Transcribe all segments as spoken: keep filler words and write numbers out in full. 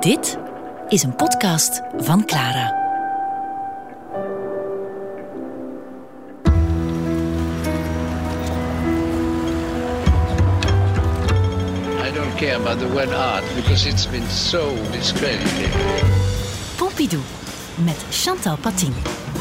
Dit is een podcast van Clara. I don't care about the word art because it's been so discredited. Pompidou met Chantal Patin.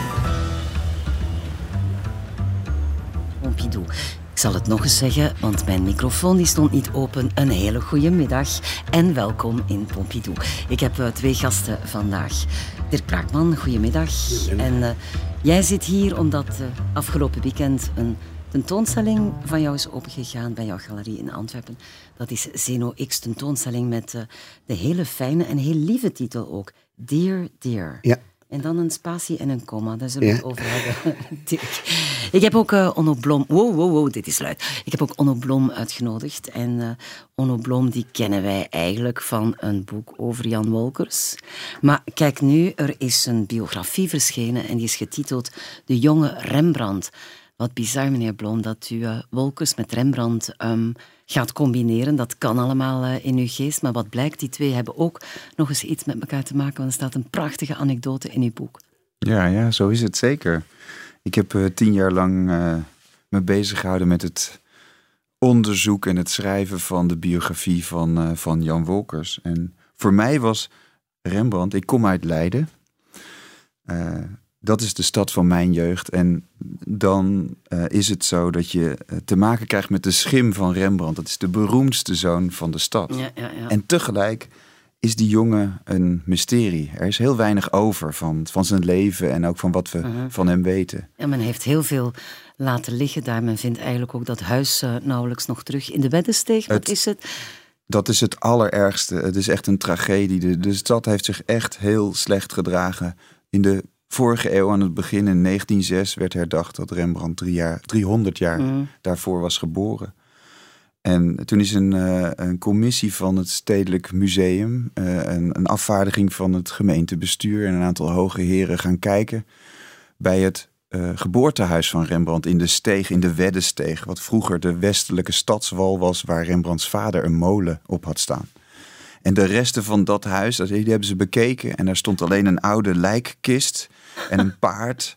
Pompidou. Ik zal het nog eens zeggen, want mijn microfoon die stond niet open. Een hele goede middag en welkom in Pompidou. Ik heb uh, twee gasten vandaag. Dirk Braakman, goedemiddag. En uh, jij zit hier omdat uh, afgelopen weekend een tentoonstelling van jou is opengegaan bij jouw galerie in Antwerpen. Dat is Zeno X tentoonstelling met uh, de hele fijne en heel lieve titel ook. Dear, Dear. Ja. En dan een spatie en een komma, daar zullen we Ja. het over hebben. Ik heb ook uh, Onno Blom... Wow, wow, wow, dit is luid. Ik heb ook Onno Blom uitgenodigd. En uh, Onno Blom, die kennen wij eigenlijk van een boek over Jan Wolkers. Maar kijk nu, er is een biografie verschenen en die is getiteld De jonge Rembrandt. Wat bizar, meneer Blom, dat u uh, Wolkers met Rembrandt um, gaat combineren. Dat kan allemaal uh, in uw geest. Maar wat blijkt, die twee hebben ook nog eens iets met elkaar te maken. Want er staat een prachtige anekdote in uw boek. Ja, ja, zo is het zeker. Ik heb uh, tien jaar lang uh, me bezig gehouden met het onderzoek en het schrijven van de biografie van, uh, van Jan Wolkers. En voor mij was Rembrandt, ik kom uit Leiden. Uh, dat is de stad van mijn jeugd. En dan uh, is het zo dat je uh, te maken krijgt met de schim van Rembrandt. Dat is de beroemdste zoon van de stad. Ja, ja, ja. En tegelijk is die jongen een mysterie. Er is heel weinig over van, van zijn leven en ook van wat we uh-huh. van hem weten. En men heeft heel veel laten liggen daar. Men vindt eigenlijk ook dat huis uh, nauwelijks nog terug in de Weddensteeg. Wat Het, is het? Dat is het allerergste. Het is echt een tragedie. De, de stad heeft zich echt heel slecht gedragen. In de vorige eeuw, aan het begin, in negentien nul zes, werd herdacht dat Rembrandt drie jaar, driehonderd jaar uh-huh. daarvoor was geboren. En toen is een, uh, een commissie van het Stedelijk Museum, uh, een, een afvaardiging van het gemeentebestuur en een aantal hoge heren gaan kijken bij het uh, geboortehuis van Rembrandt in de steeg, in de Weddensteeg, wat vroeger de westelijke stadswal was waar Rembrandts vader een molen op had staan. En de resten van dat huis, die hebben ze bekeken en daar stond alleen een oude lijkkist en een paard.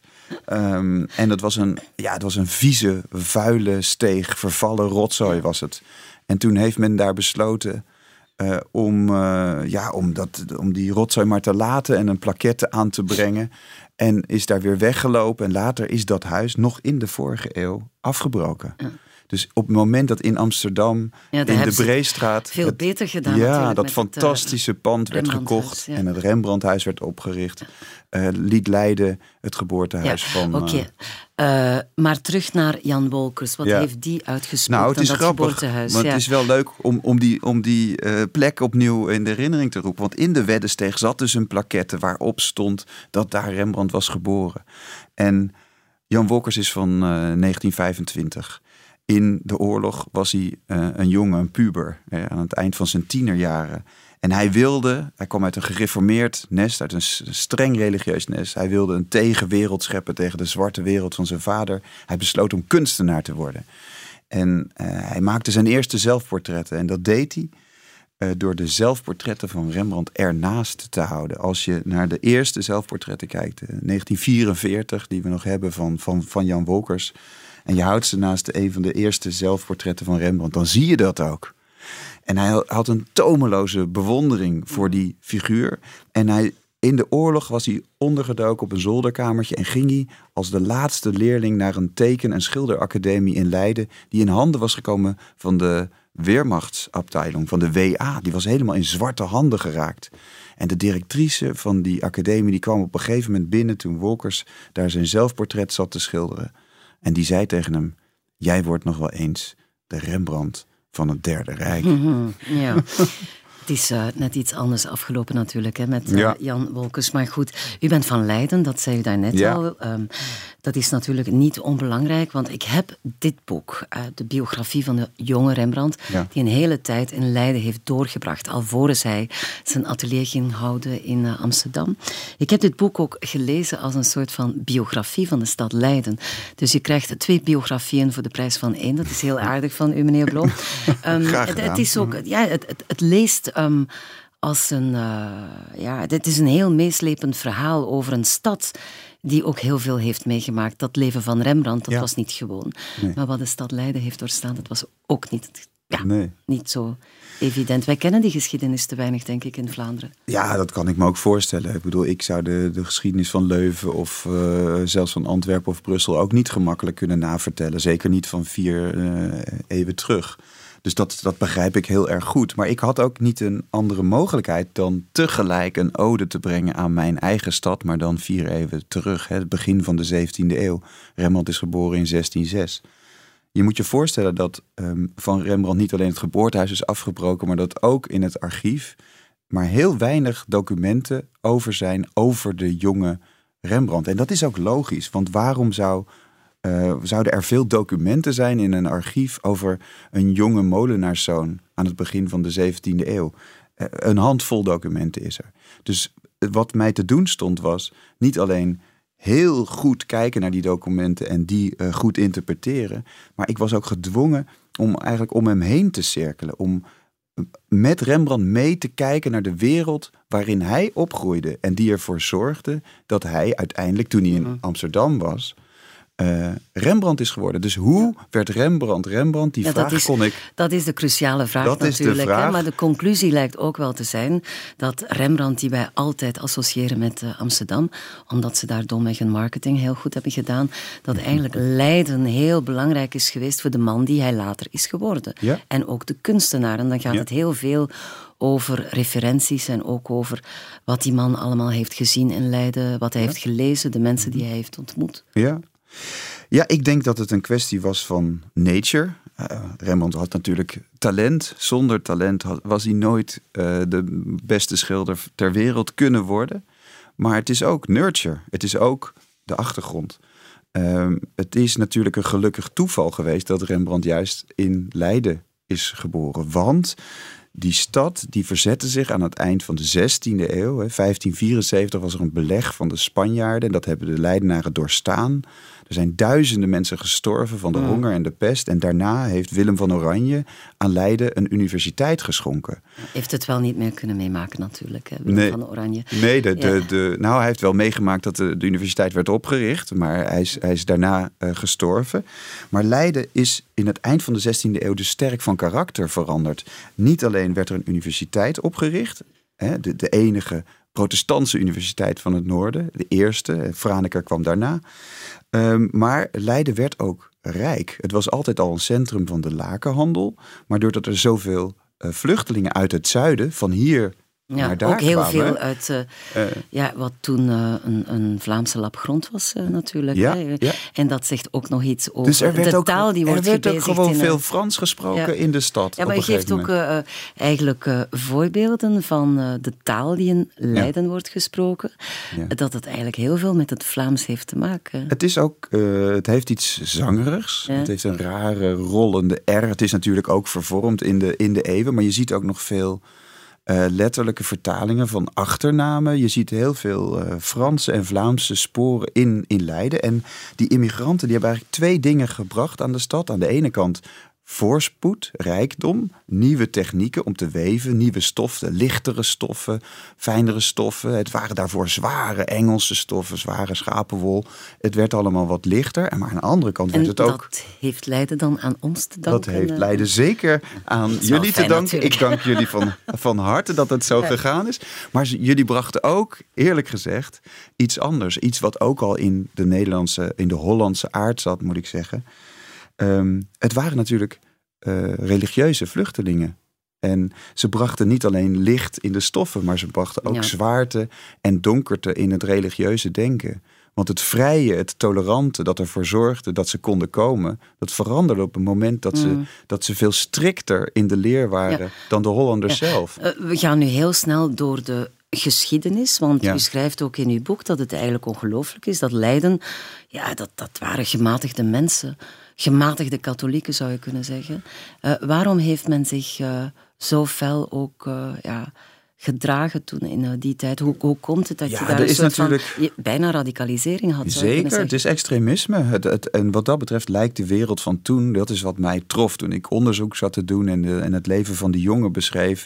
Um, en dat was een, ja, het was een vieze, vuile steeg, vervallen rotzooi was het. En toen heeft men daar besloten uh, om, uh, ja, om, dat, om die rotzooi maar te laten en een plaquette aan te brengen. En is daar weer weggelopen. En later is dat huis nog in de vorige eeuw afgebroken. Ja. Dus op het moment dat in Amsterdam, ja, in de Breestraat, veel het, beter gedaan. Ja, dat fantastische het, uh, pand werd gekocht ja. en het Rembrandthuis werd opgericht. Uh, liet Leiden het geboortehuis ja. van... Oké, okay. uh, maar terug naar Jan Wolkers. Wat ja. heeft die uitgesproken? Nou, het is dat grappig, geboortehuis? maar ja. het is wel leuk om, om die, om die uh, plek opnieuw in de herinnering te roepen. Want in de Weddensteeg zat dus een plaquette waarop stond dat daar Rembrandt was geboren. En Jan Wolkers is van uh, negentien vijfentwintig. In de oorlog was hij uh, een jongen, een puber, eh, aan het eind van zijn tienerjaren. En hij wilde, hij kwam uit een gereformeerd nest, uit een streng religieus nest. Hij wilde een tegenwereld scheppen tegen de zwarte wereld van zijn vader. Hij besloot om kunstenaar te worden. En uh, hij maakte zijn eerste zelfportretten. En dat deed hij uh, door de zelfportretten van Rembrandt ernaast te houden. Als je naar de eerste zelfportretten kijkt, uh, negentien vierenveertig, die we nog hebben van, van, van Jan Wolkers, en je houdt ze naast een van de eerste zelfportretten van Rembrandt, dan zie je dat ook. En hij had een tomeloze bewondering voor die figuur. En hij, in de oorlog was hij ondergedoken op een zolderkamertje en ging hij als de laatste leerling naar een teken- en schilderacademie in Leiden, die in handen was gekomen van de Weermachtsabteilung, van de W A. Die was helemaal in zwarte handen geraakt. En de directrice van die academie die kwam op een gegeven moment binnen toen Wolkers daar zijn zelfportret zat te schilderen. En die zei tegen hem, jij wordt nog wel eens de Rembrandt van het Derde Rijk. Mm-hmm, ja. Het is uh, net iets anders afgelopen natuurlijk hè, met uh, ja. Jan Wolkers. Maar goed, u bent van Leiden, dat zei u daarnet ja. al. Um, dat is natuurlijk niet onbelangrijk, want ik heb dit boek, uh, de biografie van de jonge Rembrandt, ja. die een hele tijd in Leiden heeft doorgebracht, alvorens hij zijn atelier ging houden in uh, Amsterdam. Ik heb dit boek ook gelezen als een soort van biografie van de stad Leiden. Dus je krijgt twee biografieën voor de prijs van één. Dat is heel aardig van u, meneer Blom. Um, Graag het, het is ook, ja, het, het, het leest Um, als een... Uh, ja, dit is een heel meeslepend verhaal over een stad die ook heel veel heeft meegemaakt. Dat leven van Rembrandt, dat ja. was niet gewoon. Nee. Maar wat de stad Leiden heeft doorstaan, dat was ook niet... Ja, nee. niet zo evident. Wij kennen die geschiedenis te weinig, denk ik, in Vlaanderen. Ja, dat kan ik me ook voorstellen. Ik bedoel, ik zou de, de geschiedenis van Leuven of uh, zelfs van Antwerpen of Brussel ook niet gemakkelijk kunnen navertellen. Zeker niet van vier uh, eeuwen terug. Dus dat, dat begrijp ik heel erg goed. Maar ik had ook niet een andere mogelijkheid dan tegelijk een ode te brengen aan mijn eigen stad, maar dan vier eeuwen terug. Hè, het begin van de zeventiende eeuw. Rembrandt is geboren in zestien zes. Je moet je voorstellen dat um, van Rembrandt niet alleen het geboortehuis is afgebroken, maar dat ook in het archief maar heel weinig documenten over zijn over de jonge Rembrandt. En dat is ook logisch, want waarom zou, uh, zouden er veel documenten zijn in een archief over een jonge molenaarszoon aan het begin van de zeventiende eeuw? Uh, een handvol documenten is er. Dus wat mij te doen stond was niet alleen heel goed kijken naar die documenten en die uh, goed interpreteren. Maar ik was ook gedwongen om eigenlijk om hem heen te cirkelen. Om met Rembrandt mee te kijken naar de wereld waarin hij opgroeide. En die ervoor zorgde dat hij uiteindelijk, toen hij in Amsterdam was, Uh, Rembrandt is geworden. Dus hoe werd Rembrandt Rembrandt? Die ja, vraag is, kon ik... Dat is de cruciale vraag dat natuurlijk. Is de vraag. Hè? Maar de conclusie lijkt ook wel te zijn dat Rembrandt, die wij altijd associëren met uh, Amsterdam, omdat ze daar domweg een marketing heel goed hebben gedaan, dat eigenlijk Leiden heel belangrijk is geweest voor de man die hij later is geworden. Ja. En ook de kunstenaar. En dan gaat ja. het heel veel over referenties en ook over wat die man allemaal heeft gezien in Leiden, wat hij ja. heeft gelezen, de mensen die hij heeft ontmoet. Ja. Ja, ik denk dat het een kwestie was van nature. Uh, Rembrandt had natuurlijk talent. Zonder talent had, was hij nooit uh, de beste schilder ter wereld kunnen worden. Maar het is ook nurture. Het is ook de achtergrond. Uh, het is natuurlijk een gelukkig toeval geweest dat Rembrandt juist in Leiden is geboren. Want die stad die verzette zich aan het eind van de zestiende eeuw. Hè, vijftien vierenzeventig was er een beleg van de Spanjaarden. En dat hebben de Leidenaren doorstaan. Er zijn duizenden mensen gestorven van de mm. honger en de pest. En daarna heeft Willem van Oranje aan Leiden een universiteit geschonken. Heeft het wel niet meer kunnen meemaken natuurlijk, hè, Willem nee, van Oranje. Nee, de, de, ja. de, nou hij heeft wel meegemaakt dat de, de universiteit werd opgericht. Maar hij is, hij is daarna uh, gestorven. Maar Leiden is in het eind van de zestiende eeuw dus sterk van karakter veranderd. Niet alleen werd er een universiteit opgericht, hè, de, de enige protestantse universiteit van het noorden. De eerste, Franeker kwam daarna. Um, maar Leiden werd ook rijk. Het was altijd al een centrum van de lakenhandel. Maar doordat er zoveel uh, vluchtelingen uit het zuiden, van hier ja, naar daar ook heel kwamen, veel uit uh, uh, ja, wat toen uh, een, een Vlaamse lap grond was uh, natuurlijk. Ja, hè. Ja. En dat zegt ook nog iets over dus er werd de ook, taal die wordt gebezigd. Er werd ook gewoon in, veel Frans gesproken ja. in de stad. Ja, maar je geeft ook uh, eigenlijk uh, voorbeelden van uh, de taal die in Leiden ja. wordt gesproken. Ja. Dat het eigenlijk heel veel met het Vlaams heeft te maken. Het is ook, uh, het heeft iets zangerigs. Ja. Het heeft een rare rollende R. Het is natuurlijk ook vervormd in de, in de eeuwen. Maar je ziet ook nog veel Uh, letterlijke vertalingen van achternamen. Je ziet heel veel uh, Franse en Vlaamse sporen in, in Leiden. En die immigranten die hebben eigenlijk twee dingen gebracht aan de stad. Aan de ene kant voorspoed, rijkdom, nieuwe technieken om te weven, nieuwe stoffen, lichtere stoffen, fijnere stoffen. Het waren daarvoor zware Engelse stoffen, zware schapenwol. Het werd allemaal wat lichter. Maar aan de andere kant werd en het ook... dat heeft Leiden dan aan ons te danken? Dat heeft Leiden zeker aan jullie te danken. Natuurlijk. Ik dank jullie van, van harte dat het zo ja. gegaan is. Maar jullie brachten ook, eerlijk gezegd, iets anders. Iets wat ook al in de Nederlandse, in de Hollandse aard zat, moet ik zeggen. Um, het waren natuurlijk uh, religieuze vluchtelingen. En ze brachten niet alleen licht in de stoffen, maar ze brachten ook ja. zwaarte en donkerte in het religieuze denken. Want het vrije, het tolerante dat ervoor zorgde dat ze konden komen, dat veranderde op het moment dat, mm. ze, dat ze veel strikter in de leer waren ja. dan de Hollanders ja. zelf. Uh, we gaan nu heel snel door de geschiedenis, want ja. u schrijft ook in uw boek dat het eigenlijk ongelooflijk is dat Leiden, ja, dat, dat waren gematigde mensen. Gematigde katholieken, zou je kunnen zeggen. Uh, waarom heeft men zich uh, zo fel ook uh, ja, gedragen toen in uh, die tijd? Hoe, hoe komt het dat ja, je daar een soort natuurlijk van je, bijna radicalisering had? Zeker, het is extremisme. Het, het, en wat dat betreft lijkt de wereld van toen, dat is wat mij trof toen ik onderzoek zat te doen en, de, en het leven van die jongen beschreef.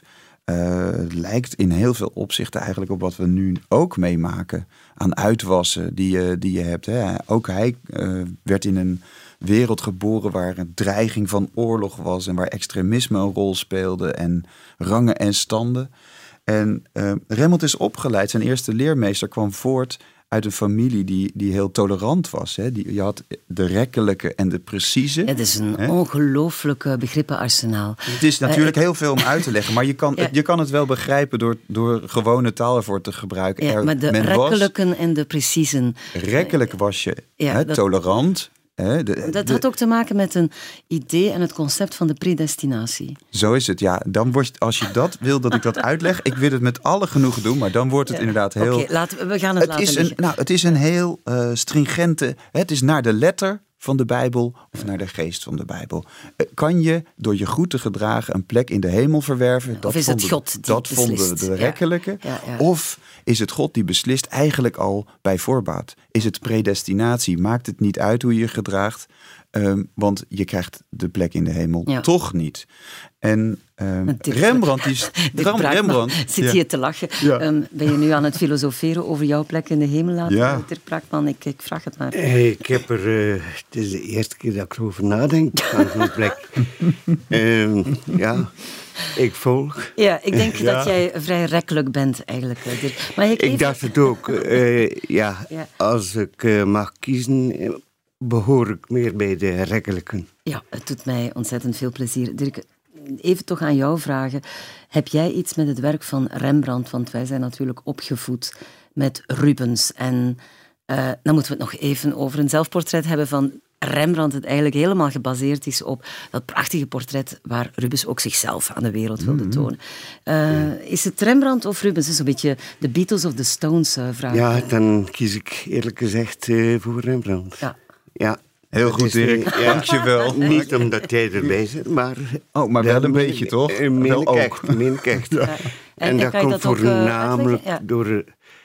uh, lijkt in heel veel opzichten eigenlijk op wat we nu ook meemaken. Aan uitwassen die je, die je hebt. Hè. Ook hij uh, werd in een wereld geboren waar een dreiging van oorlog was en waar extremisme een rol speelde en rangen en standen. En uh, Rembrandt is opgeleid. Zijn eerste leermeester kwam voort uit een familie die, die heel tolerant was. Hè. Die, je had de rekkelijke en de precieze. Het is een hè? ongelooflijk begrippenarsenaal. Het is natuurlijk uh, heel veel om uit te leggen, maar je kan, ja. je kan het wel begrijpen door, door gewone taal ervoor te gebruiken. Ja, er, maar de rekkelijken en de preciezen. Rekkelijk was je ja, hè, dat, tolerant. Hè, de, dat de, had ook te maken met een idee en het concept van de predestinatie. Zo is het, ja. Dan wordt, als je dat wil dat ik dat uitleg, ik wil het met alle genoegen doen, maar dan wordt het ja. inderdaad heel... Oké, laten we, we gaan het, het laten is een, nou, het is een heel uh, stringente... Het is naar de letter van de Bijbel of naar de geest van de Bijbel. Uh, kan je door je goed te gedragen een plek in de hemel verwerven? Ja, dat of is vonden, het God die Dat beslist? vonden de rekkelijke. Ja. Ja, ja. Of is het God die beslist eigenlijk al bij voorbaat? Is het predestinatie? Maakt het niet uit hoe je je gedraagt? Um, want je krijgt de plek in de hemel ja. toch niet. En um, Rembrandt, die Ram, Rembrandt zit ja. hier te lachen. Ja. Um, ben je nu aan het filosoferen over jouw plek in de hemel laten? Ja. Dirk Braakman, ik, ik vraag het maar. Hey, ik heb er, uh, het is de eerste keer dat ik erover nadenk aan zo'n plek. um, ja. Ik volg. Ja, ik denk ja. dat jij vrij rekkelijk bent eigenlijk, Dirk. Maar ik, ik even... dacht het ook. Uh, ja, ja, als ik uh, mag kiezen, behoor ik meer bij de rekkelijken. Ja, het doet mij ontzettend veel plezier. Dirk, even toch aan jou vragen. Heb jij iets met het werk van Rembrandt? Want wij zijn natuurlijk opgevoed met Rubens. En uh, dan moeten we het nog even over een zelfportret hebben van Rembrandt, het eigenlijk helemaal gebaseerd is op dat prachtige portret waar Rubens ook zichzelf aan de wereld wilde mm-hmm. tonen. Uh, is het Rembrandt of Rubens? Dat is een beetje de Beatles of the Stones uh, vraag. Ja, dan kies ik eerlijk gezegd uh, voor Rembrandt. Ja. Ja. Heel goed, Dirk. Ja. Dankjewel. Niet omdat jij erbij zit, maar... Oh, maar wel een beetje, toch? Meen ik echt, meen ik echt. Ja. En, en, en dat komt dat voornamelijk uh, ja. door...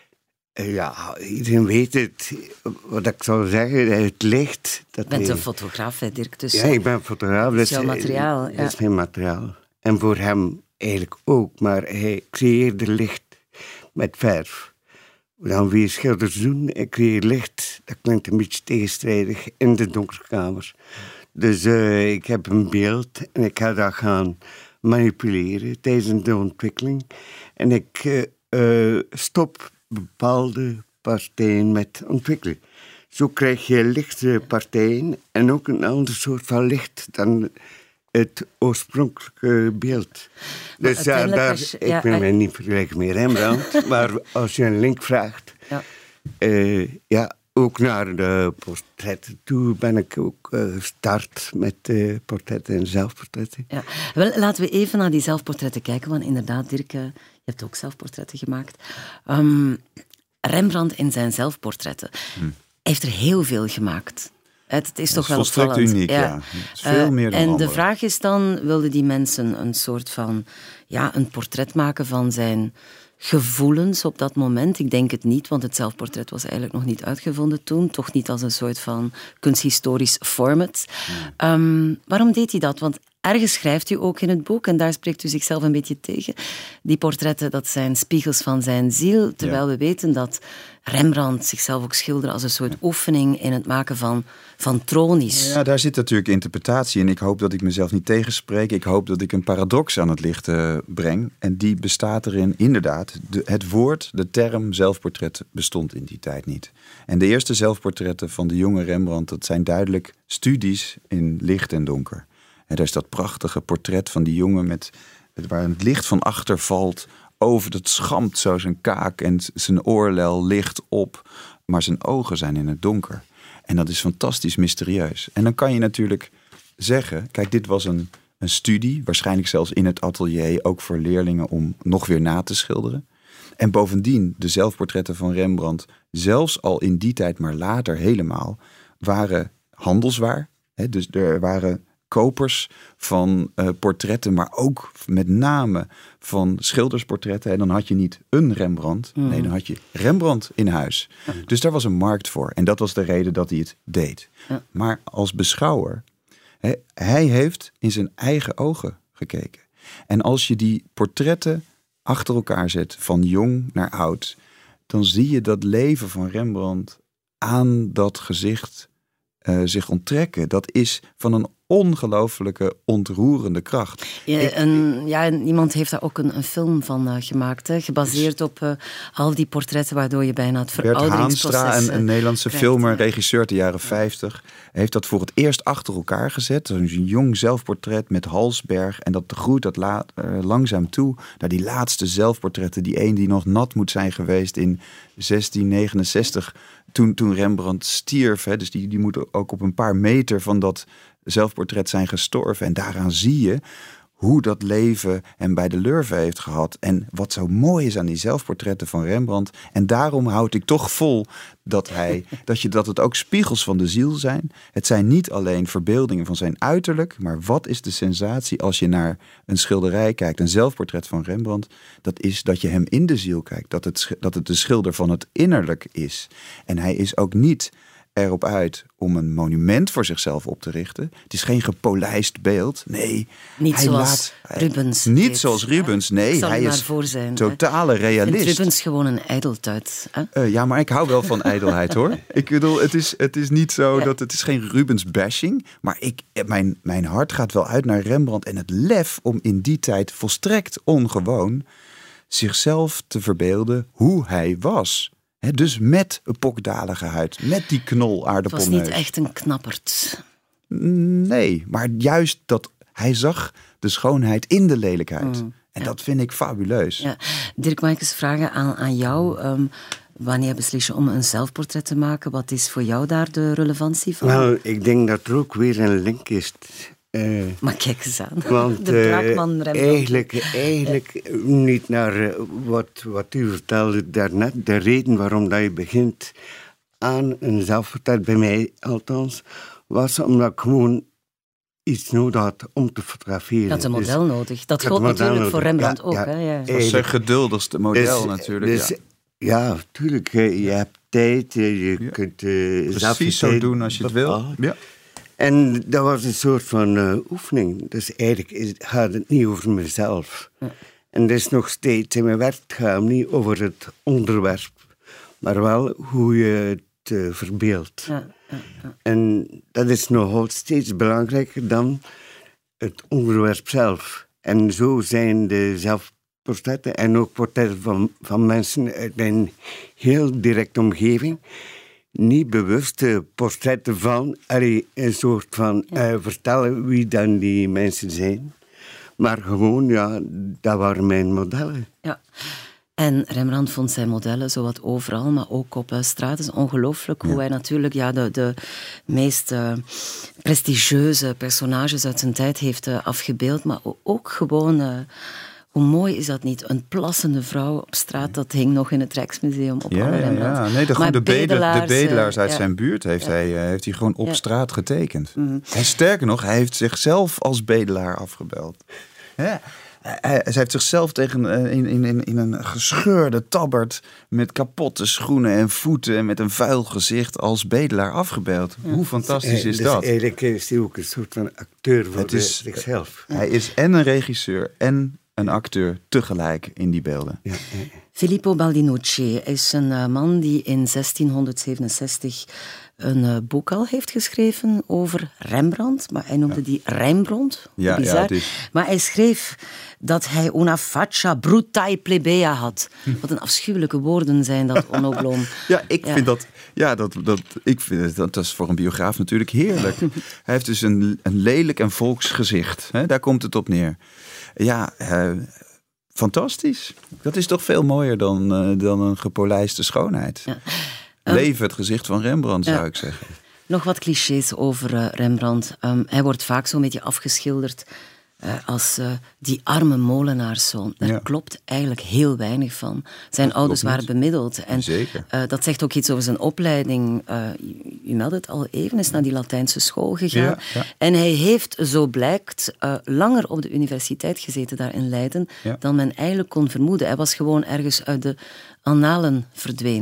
Uh, ja, iedereen weet het. Wat ik zou zeggen, het licht... Dat je bent hij... een fotograaf, hè, Dirk? Dus, ja, ik ben fotograaf. Dat is jouw materiaal. Dat ja. is mijn materiaal. En voor hem eigenlijk ook. Maar hij creëerde licht met verf. Dan wie schilders doen, ik creëer licht. Dat klinkt een beetje tegenstrijdig in de donkere kamers. Dus uh, ik heb een beeld en ik ga dat gaan manipuleren tijdens de ontwikkeling. En ik uh, uh, stop bepaalde partijen met ontwikkelen. Zo krijg je lichte partijen en ook een ander soort van licht dan het oorspronkelijke beeld. Maar dus ja, daar, je, ja, ik wil mij niet vergelijken met Rembrandt, maar als je een link vraagt, ja, uh, ja ook naar de portretten toe ben ik ook uh, gestart met uh, portretten en zelfportretten. Ja. Wel, laten we even naar die zelfportretten kijken, want inderdaad, Dirk, uh, je hebt ook zelfportretten gemaakt. Um, Rembrandt in zijn zelfportretten hm. heeft er heel veel gemaakt. Het is toch wel opvallend. Het is volstrekt uniek, ja. ja. Het is veel meer dan uh, En andere. de vraag is dan, wilden die mensen een soort van, ja, een portret maken van zijn gevoelens op dat moment? Ik denk het niet, want het zelfportret was eigenlijk nog niet uitgevonden toen. Toch niet als een soort van kunsthistorisch format. Ja. Um, waarom deed hij dat? Want ergens schrijft u ook in het boek, en daar spreekt u zichzelf een beetje tegen, die portretten, dat zijn spiegels van zijn ziel, terwijl ja. we weten dat Rembrandt zichzelf ook schilderde als een soort oefening in het maken van, van tronies. Ja, daar zit natuurlijk interpretatie in. Ik hoop dat ik mezelf niet tegenspreek. Ik hoop dat ik een paradox aan het licht uh, breng. En die bestaat erin, inderdaad. De, het woord, de term zelfportret bestond in die tijd niet. En de eerste zelfportretten van de jonge Rembrandt, dat zijn duidelijk studies in licht en donker. En daar is dat prachtige portret van die jongen met, waar het licht van achter valt over, dat schampt zo zijn kaak en zijn oorlel licht op, maar zijn ogen zijn in het donker. En dat is fantastisch mysterieus. En dan kan je natuurlijk zeggen, kijk, dit was een, een studie, waarschijnlijk zelfs in het atelier, ook voor leerlingen om nog weer na te schilderen. En bovendien, de zelfportretten van Rembrandt, zelfs al in die tijd, maar later helemaal, waren handelswaar. Hè, dus er waren kopers van uh, portretten, maar ook met name van schildersportretten. En dan had je niet een Rembrandt, mm. nee, dan had je Rembrandt in huis. Ja. Dus daar was een markt voor. En dat was de reden dat hij het deed. Ja. Maar als beschouwer, hè, hij heeft in zijn eigen ogen gekeken. En als je die portretten achter elkaar zet, van jong naar oud, dan zie je dat leven van Rembrandt aan dat gezicht uh, zich onttrekken. Dat is van een ongelooflijke, ontroerende kracht. Ja, ik, en, ja, en iemand heeft daar ook een, een film van uh, gemaakt, hè, gebaseerd op uh, al die portretten, waardoor je bijna het verouderingsproces... Bert Haanstra, een, een Nederlandse krijgt, filmer, ja. regisseur uit de jaren vijftig, heeft dat voor het eerst achter elkaar gezet. Een jong zelfportret met Halsberg. En dat groeit dat la, uh, langzaam toe naar die laatste zelfportretten. Die een die nog nat moet zijn geweest in zestien negenenzestig, toen, toen Rembrandt stierf. Hè, dus die, die moet ook op een paar meter van dat zelfportret zijn gestorven. En daaraan zie je hoe dat leven hem bij de lurven heeft gehad. En wat zo mooi is aan die zelfportretten van Rembrandt. En daarom houd ik toch vol dat, hij, dat, je, dat het ook spiegels van de ziel zijn. Het zijn niet alleen verbeeldingen van zijn uiterlijk, maar wat is de sensatie als je naar een schilderij kijkt, een zelfportret van Rembrandt? Dat is dat je hem in de ziel kijkt. Dat het, dat het de schilder van het innerlijk is. En hij is ook niet erop uit om een monument voor zichzelf op te richten. Het is geen gepolijst beeld. Nee. Niet hij zoals laat, Rubens. Niet deed, zoals Rubens. Nee, hij is zijn, totale realist. En Rubens gewoon een ijdeltuit. Uh, ja, maar ik hou wel van ijdelheid, hoor. Ik bedoel, het is, het is niet zo ja. dat het is geen Rubens-bashing. Maar ik, mijn, mijn hart gaat wel uit naar Rembrandt en het lef om in die tijd volstrekt ongewoon zichzelf te verbeelden hoe hij was. He, dus met een pokdalige huid, met die knol aardappelneus. Het was niet echt een knappert. Nee, maar juist dat hij zag de schoonheid in de lelijkheid. Mm, en ja. dat vind ik fabuleus. Ja. Dirk, mag ik eens vragen aan, aan jou? Um, wanneer beslis je om een zelfportret te maken? Wat is voor jou daar de relevantie van? Nou, ik denk dat er ook weer een link is. Uh, maar kijk eens aan. Want, de braakman Rembrandt. Uh, eigenlijk, eigenlijk uh, niet naar uh, wat, wat u vertelde daarnet. De reden waarom dat je begint aan een zelfportret, bij mij althans, was omdat ik gewoon iets nodig had om te fotograferen. Je had een model dus, nodig. Dat gold natuurlijk nodig. Voor Rembrandt ja, ook. Ja, hè? Ja. Het was zijn geduldigste model dus, natuurlijk. Dus, ja. ja, tuurlijk. Je ja. hebt tijd. Je ja. kunt uh, precies zo doen als je het wil. Ja. En dat was een soort van uh, oefening. Dus eigenlijk is, gaat het niet over mezelf. Ja. En dat is nog steeds in mijn werk. Het gaat niet over het onderwerp, maar wel hoe je het uh, verbeeldt. Ja, ja, ja. En dat is nog steeds belangrijker dan het onderwerp zelf. En zo zijn de zelfportretten en ook portretten van, van mensen uit mijn heel directe omgeving niet bewuste portretten van, allee, een soort van ja. uh, vertellen wie dan die mensen zijn. Maar gewoon, ja, dat waren mijn modellen. Ja. En Rembrandt vond zijn modellen zowat overal, maar ook op uh, straat. Het is ongelooflijk hoe ja. hij natuurlijk ja, de, de meest uh, prestigieuze personages uit zijn tijd heeft uh, afgebeeld, maar ook gewoon... Uh, Hoe mooi is dat niet? Een plassende vrouw op straat, dat hing nog in het Rijksmuseum op ja, alle Rembrandt. Ja, nee, de, de, bedelaars, de bedelaars uit ja. zijn buurt heeft, ja. hij, uh, heeft hij gewoon op ja. straat getekend. Mm. En sterker nog, hij heeft zichzelf als bedelaar afgebeeld. Ja. Hij, hij heeft zichzelf tegen, uh, in, in, in een gescheurde tabbert met kapotte schoenen en voeten en met een vuil gezicht als bedelaar afgebeeld. Ja. Hoe fantastisch is dus dat? Eigenlijk is hij ook een soort van acteur voor het is, zichzelf. Hij is en een regisseur en een acteur tegelijk in die beelden. Ja. Filippo Baldinucci is een uh, man die in zestienhonderdzevenenzestig een uh, boek al heeft geschreven over Rembrandt, maar hij noemde ja. die Rembrandt. Ja, bizar. ja, is... Maar hij schreef dat hij una faccia brutta e plebea had. Wat een afschuwelijke woorden zijn dat, Onno Blom. Ja, ik ja. vind dat... Ja, dat, dat, ik vind dat, dat is voor een biograaf natuurlijk heerlijk. Hij heeft dus een, een lelijk en volksgezicht. Hè? Daar komt het op neer. Ja, uh, fantastisch. Dat is toch veel mooier dan, uh, dan een gepolijste schoonheid. Ja. Um, Leven het gezicht van Rembrandt, zou ja. ik zeggen. Nog wat clichés over uh, Rembrandt. Um, hij wordt vaak zo'n beetje afgeschilderd uh, als uh, die arme molenaarszoon. Daar ja. klopt eigenlijk heel weinig van. Zijn dat ouders waren bemiddeld. En, Zeker. Uh, dat zegt ook iets over zijn opleiding. Uh, u meldde het al even, is naar die Latijnse school gegaan. Ja, ja. En hij heeft, zo blijkt, uh, langer op de universiteit gezeten daar in Leiden ja. dan men eigenlijk kon vermoeden. Hij was gewoon ergens uit de annalen verdwenen.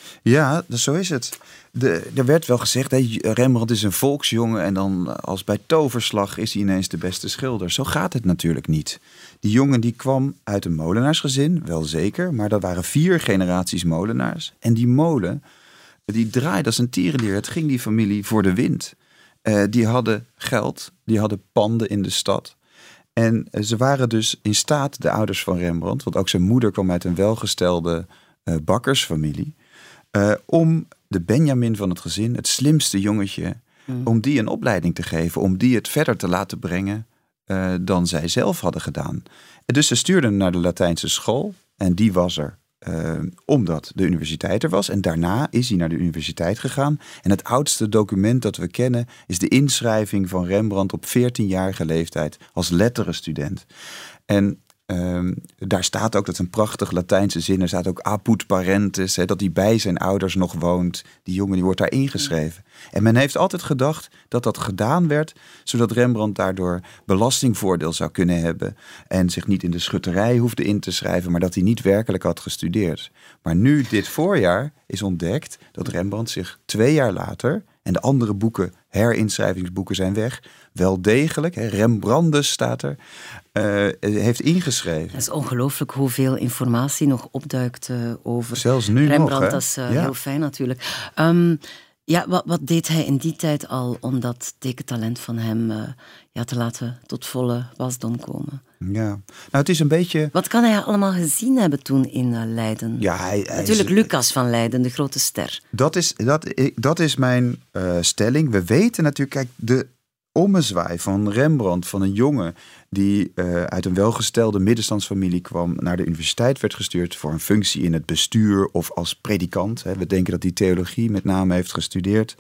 Ja, dus zo is het. De, er werd wel gezegd, hè, Rembrandt is een volksjongen en dan als bij toverslag is hij ineens de beste schilder. Zo gaat het natuurlijk niet. Die jongen die kwam uit een molenaarsgezin, wel zeker, maar dat waren vier generaties molenaars. En die molen, die draaide als een tierenlier. Het ging die familie voor de wind. Uh, die hadden geld, die hadden panden in de stad. En uh, ze waren dus in staat, de ouders van Rembrandt, want ook zijn moeder kwam uit een welgestelde uh, bakkersfamilie, uh, om de Benjamin van het gezin, het slimste jongetje, mm. om die een opleiding te geven, om die het verder te laten brengen uh, dan zij zelf hadden gedaan. En dus ze stuurden hem naar de Latijnse school en die was er uh, omdat de universiteit er was. En daarna is hij naar de universiteit gegaan. En het oudste document dat we kennen is de inschrijving van Rembrandt op veertienjarige leeftijd als letterenstudent. En Um, daar staat ook, dat is een prachtig Latijnse zin, er staat ook apud parentes, hè, dat hij bij zijn ouders nog woont. Die jongen die wordt daar ingeschreven. En men heeft altijd gedacht dat dat gedaan werd, zodat Rembrandt daardoor belastingvoordeel zou kunnen hebben en zich niet in de schutterij hoefde in te schrijven, maar dat hij niet werkelijk had gestudeerd. Maar nu, dit voorjaar, is ontdekt dat Rembrandt zich twee jaar later, en de andere boeken, herinschrijvingsboeken zijn weg, wel degelijk, hè, Rembrandus staat er, uh, heeft ingeschreven. Het is ongelooflijk hoeveel informatie nog opduikt uh, over Zelfs nu Rembrandt. nog, hè? Dat is uh, ja. heel fijn natuurlijk. Um, ja, wat, wat deed hij in die tijd al om dat tekentalent van hem uh, ja, te laten tot volle wasdom komen? Ja, nou het is een beetje... Wat kan hij allemaal gezien hebben toen in uh, Leiden? Ja, hij, hij Natuurlijk is... Lucas van Leiden, de grote ster. Dat is, dat, dat is mijn uh, stelling. We weten natuurlijk, kijk, de ommezwaai van Rembrandt, van een jongen die uh, uit een welgestelde middenstandsfamilie kwam, naar de universiteit werd gestuurd voor een functie in het bestuur of als predikant. Hè. We denken dat hij theologie met name heeft gestudeerd.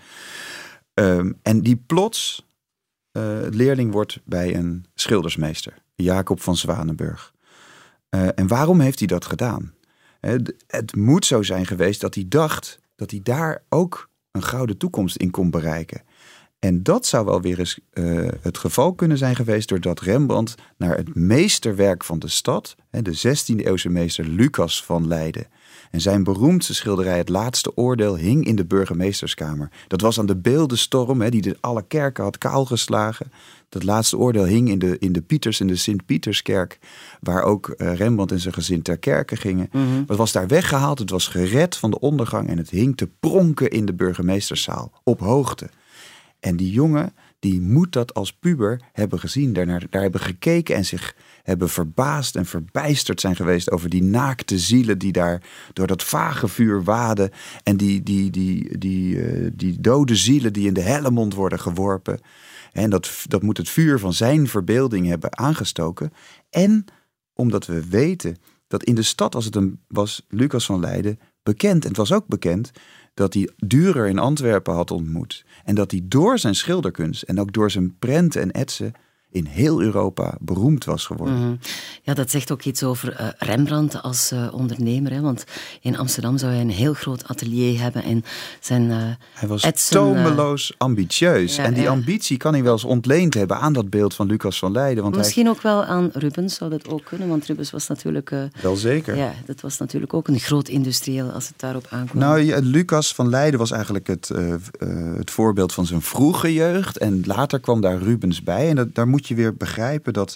Um, en die plots uh, leerling wordt bij een schildersmeester, Jacob van Zwanenburg. Uh, en waarom heeft hij dat gedaan? Uh, het moet zo zijn geweest dat hij dacht dat hij daar ook een gouden toekomst in kon bereiken. En dat zou wel weer eens uh, het geval kunnen zijn geweest, doordat Rembrandt naar het meesterwerk van de stad, hè, de zestiende eeuwse meester Lucas van Leiden, en zijn beroemdste schilderij, Het Laatste Oordeel, hing in de burgemeesterskamer. Dat was aan de beeldenstorm, hè, die de, alle kerken had kaalgeslagen. Dat Laatste Oordeel hing in de, in de Pieters, in de Sint-Pieterskerk, waar ook uh, Rembrandt en zijn gezin ter kerke gingen. Mm-hmm. Het was daar weggehaald, het was gered van de ondergang en het hing te pronken in de burgemeesterszaal, op hoogte. En die jongen, die moet dat als puber hebben gezien, daarnaar, daar hebben gekeken en zich hebben verbaasd en verbijsterd zijn geweest over die naakte zielen die daar door dat vage vuur waden en die, die, die, die, uh, die dode zielen die in de hellemond worden geworpen. En dat, dat moet het vuur van zijn verbeelding hebben aangestoken. En omdat we weten dat in de stad, als het een, was Lucas van Leiden bekend, en het was ook bekend dat hij Dürer in Antwerpen had ontmoet. En dat hij door zijn schilderkunst en ook door zijn prenten en etsen in heel Europa beroemd was geworden. Mm-hmm. Ja, dat zegt ook iets over uh, Rembrandt als uh, ondernemer. Hè? Want in Amsterdam zou hij een heel groot atelier hebben. En zijn uh, Hij was etsen, tomeloos uh, ambitieus. Ja, en die ja. ambitie kan hij wel eens ontleend hebben aan dat beeld van Lucas van Leiden. Want Misschien hij... ook wel aan Rubens zou dat ook kunnen. Want Rubens was natuurlijk... Uh, wel zeker. Ja, dat was natuurlijk ook een groot industrieel als het daarop aankwam. Nou, ja, Lucas van Leiden was eigenlijk het, uh, uh, het voorbeeld van zijn vroege jeugd. En later kwam daar Rubens bij. En dat, daar moet je weer begrijpen dat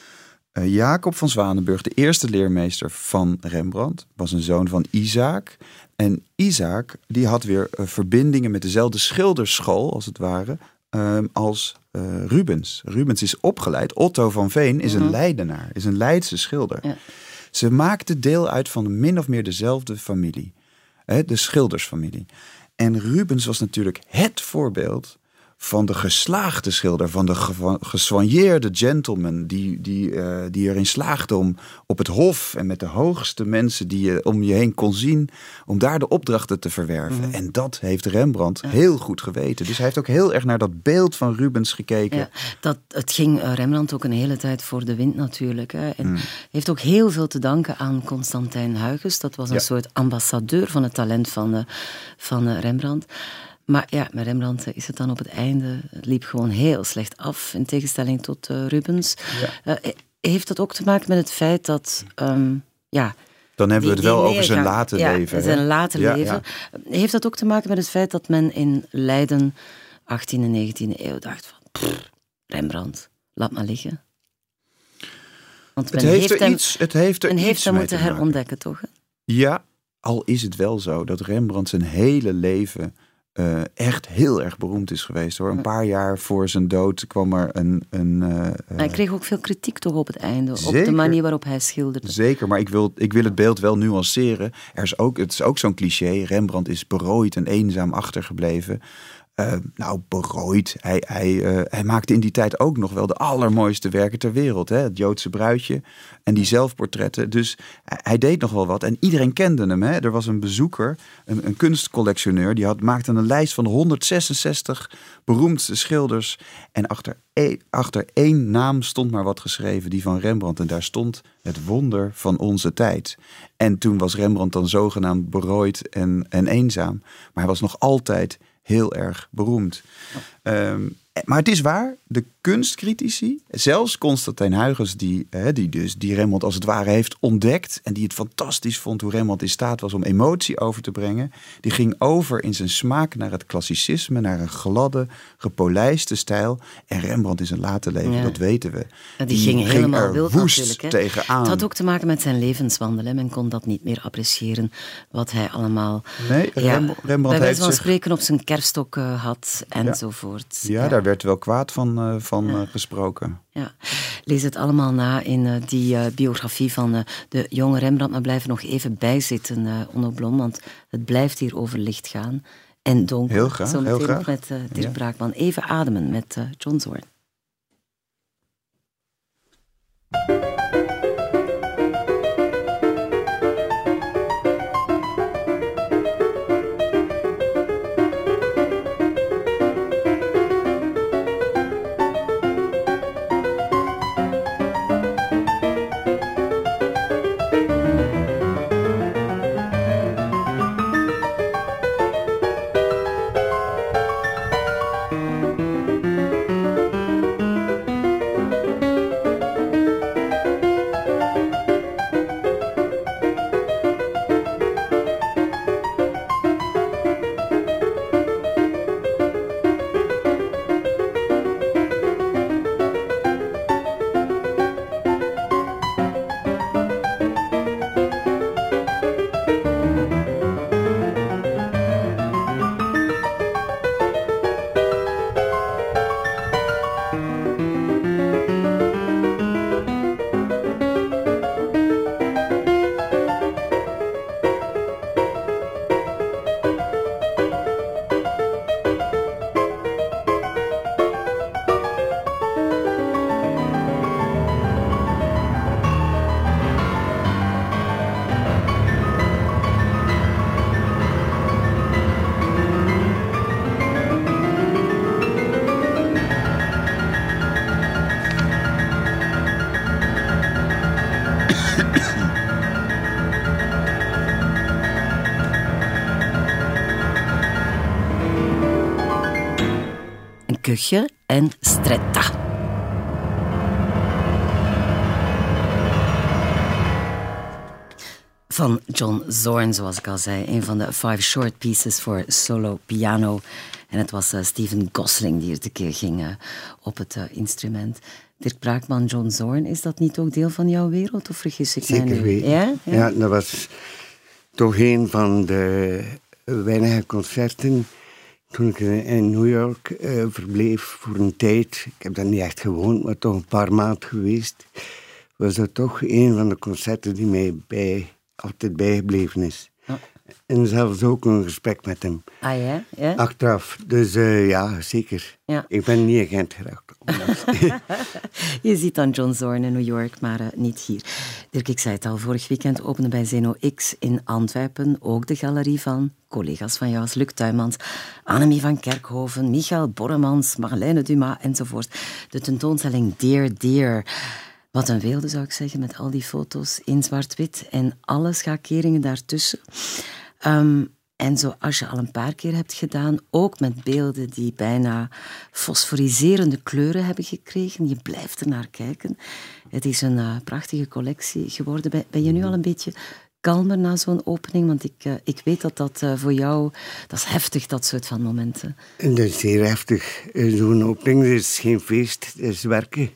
uh, Jacob van Zwanenburg, de eerste leermeester van Rembrandt, was een zoon van Isaac. En Isaac die had weer uh, verbindingen met dezelfde schilderschool, als het ware, uh, als uh, Rubens. Rubens is opgeleid. Otto van Veen is Mm-hmm. een Leidenaar, is een Leidse schilder. Ja. Ze maakten deel uit van min of meer dezelfde familie. Hè, de schildersfamilie. En Rubens was natuurlijk het voorbeeld van de geslaagde schilder, van de ge- gesoigneerde gentleman die, die, uh, die erin slaagde om op het hof en met de hoogste mensen die je om je heen kon zien, om daar de opdrachten te verwerven. Mm-hmm. En dat heeft Rembrandt ja. heel goed geweten. Dus hij heeft ook heel erg naar dat beeld van Rubens gekeken. Ja, dat, het ging uh, Rembrandt ook een hele tijd voor de wind natuurlijk. Hè. En Mm. heeft ook heel veel te danken aan Constantijn Huygens. Dat was een ja. soort ambassadeur van het talent van, uh, van uh, Rembrandt. Maar ja, met Rembrandt is het dan op het einde, het liep gewoon heel slecht af, in tegenstelling tot uh, Rubens. Ja. Uh, heeft dat ook te maken met het feit dat, um, ja, Dan hebben die, we het wel over zijn neergang. later ja, leven. zijn hè? later Ja, leven. ja. Heeft dat ook te maken met het feit dat men in Leiden, achttiende en negentiende eeuw, dacht van... Pff, Rembrandt, laat maar liggen. Want men Het heeft, heeft er hem, iets, het heeft er men iets heeft hem mee moeten te maken. herontdekken, toch? Hè? Ja, al is het wel zo dat Rembrandt zijn hele leven uh, echt heel erg beroemd is geweest. Hoor. Een paar jaar voor zijn dood kwam er een... een uh, Hij kreeg ook veel kritiek toch op het einde. Zeker. Op de manier waarop hij schilderde. Zeker, maar ik wil, ik wil het beeld wel nuanceren. Er is ook, het is ook zo'n cliché. Rembrandt is berooid en eenzaam achtergebleven. Uh, nou, berooid. Hij, hij, uh, hij maakte in die tijd ook nog wel de allermooiste werken ter wereld. Hè? Het Joodse bruidje en die zelfportretten. Dus hij, hij deed nog wel wat. En iedereen kende hem. Hè? Er was een bezoeker, een, een kunstcollectioneur. Die had, maakte een lijst van de honderdzesenzestig beroemdste schilders. En achter, e, achter één naam stond maar wat geschreven. Die van Rembrandt. En daar stond het wonder van onze tijd. En toen was Rembrandt dan zogenaamd berooid en, en eenzaam. Maar hij was nog altijd... heel erg beroemd. Ja. Um, maar het is waar, de kunstcritici, zelfs Constantijn Huygens, die, hè, die, dus, die Rembrandt als het ware heeft ontdekt en die het fantastisch vond hoe Rembrandt in staat was om emotie over te brengen, die ging over in zijn smaak naar het klassicisme, naar een gladde, gepolijste stijl. En Rembrandt in zijn later leven, ja. dat weten we. Ja, die, die ging helemaal er wild woest natuurlijk. Hè. tegenaan. Het had ook te maken met zijn levenswandel. Hè. Men kon dat niet meer appreciëren, wat hij allemaal... Nee, ja, Rembrandt, Rembrandt bij wijze heeft van zich... spreken op zijn kerststok uh, had enzovoort. Ja, ja, daar werd wel kwaad van, uh, van ja. uh, gesproken. Ja. Lees het allemaal na in uh, die uh, biografie van uh, de jonge Rembrandt. Maar blijf er nog even bij zitten, uh, Onno Blom, want het blijft hier over licht gaan. En donker. Heel graag, Zo heel meteen graag. met uh, Dirk ja. Braakman. Even ademen met uh, John Zorn. Kuchje en Stretta. Van John Zorn, zoals ik al zei. Een van de Five Short Pieces voor solo piano. En het was uh, Stephen Gosling die er tekeer ging uh, op het uh, instrument. Dirk Braakman, John Zorn, is dat niet ook deel van jouw wereld? Of vergis ik mij nu? Zeker weten. Ja? Ja? ja, dat was toch een van de weinige concerten toen ik in New York uh, verbleef voor een tijd. Ik heb daar niet echt gewoond, maar toch een paar maanden geweest. Was dat toch een van de concerten die mij bij, altijd bijgebleven is. Ja. En zelfs ook een gesprek met hem. Ah ja? ja? Achteraf. Dus uh, ja, zeker. Ja. Ik ben niet agent geraakt. Je ziet dan John Zorn in New York, maar uh, niet hier. Dirk, ik zei het al, vorig weekend opende bij Zeno X in Antwerpen ook de galerie van collega's van jou als Luc Tuymans, Annemie van Kerkhoven, Michael Borremans, Marlene Dumas enzovoort. De tentoonstelling Dear Dear. Wat een weelde, zou ik zeggen, met al die foto's in zwart-wit en alle schakeringen daartussen. Um, en zoals je al een paar keer hebt gedaan, ook met beelden die bijna fosforiserende kleuren hebben gekregen. Je blijft er naar kijken. Het is een uh, prachtige collectie geworden. Ben je nu al een beetje kalmer na zo'n opening? Want ik, uh, ik weet dat dat uh, voor jou... Dat is heftig, dat soort van momenten. En dat is zeer heftig. Zo'n opening is geen feest, het is werken.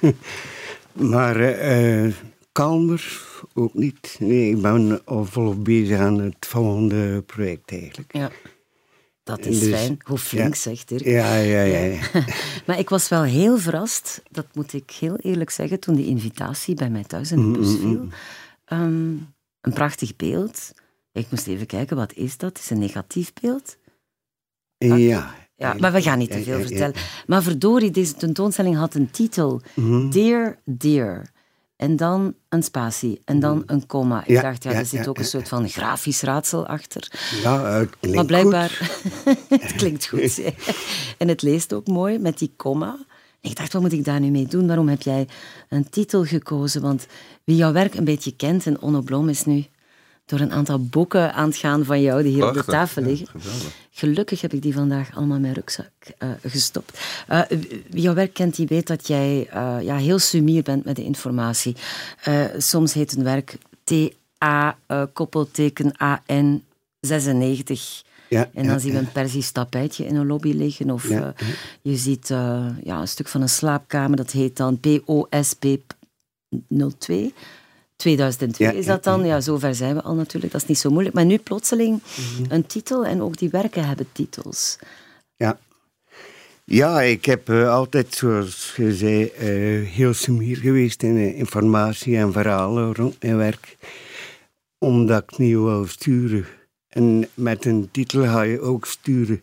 Maar uh, kalmer ook niet. Nee, ik ben al volop bezig aan het volgende project eigenlijk. Ja. Dat is dus fijn. Hoe flink, ja. Zegt Dirk. Ja, ja, ja. ja. Maar ik was wel heel verrast, dat moet ik heel eerlijk zeggen, toen die invitatie bij mij thuis in de bus viel. Mm-hmm. Um, een prachtig beeld. Ik moest even kijken, wat is dat? Het is een negatief beeld? Prachtig. Ja. Ja, maar we gaan niet te veel ja, ja, ja. vertellen. Maar verdorie, deze tentoonstelling had een titel. Mm-hmm. Dear, Dear. En dan een spatie. En dan een komma. Ik ja, dacht, ja, ja, er zit ja, ook ja. een soort van grafisch raadsel achter. Ja, het klinkt maar blijkbaar, goed. Het klinkt goed. Ja. En het leest ook mooi met die komma. En ik dacht, wat moet ik daar nu mee doen? Waarom heb jij een titel gekozen? Want wie jouw werk een beetje kent, en Onno Blom is nu door een aantal boeken aan het gaan van jou, die hier Prachtig, op de tafel liggen. Ja, gelukkig heb ik die vandaag allemaal in mijn rugzak uh, gestopt. Uh, wie jouw werk kent, die weet dat jij uh, ja, heel sumier bent met de informatie. Uh, soms heet een werk T A, uh, koppelteken A N zesennegentig. Ja, en dan ja, zien we een Persisch tapijtje in een lobby liggen. Of ja, uh, je ziet uh, ja, een stuk van een slaapkamer, dat heet dan P O S P nul twee. tweeduizend twee ja, is dat dan. Ja, ja, zover zijn we al natuurlijk. Dat is niet zo moeilijk. Maar nu plotseling mm-hmm. een titel en ook die werken hebben titels. Ja. Ja, ik heb uh, altijd, zoals je zei, uh, heel sumier geweest in uh, informatie en verhalen rond mijn werk. Omdat ik niet wou sturen. En met een titel ga je ook sturen.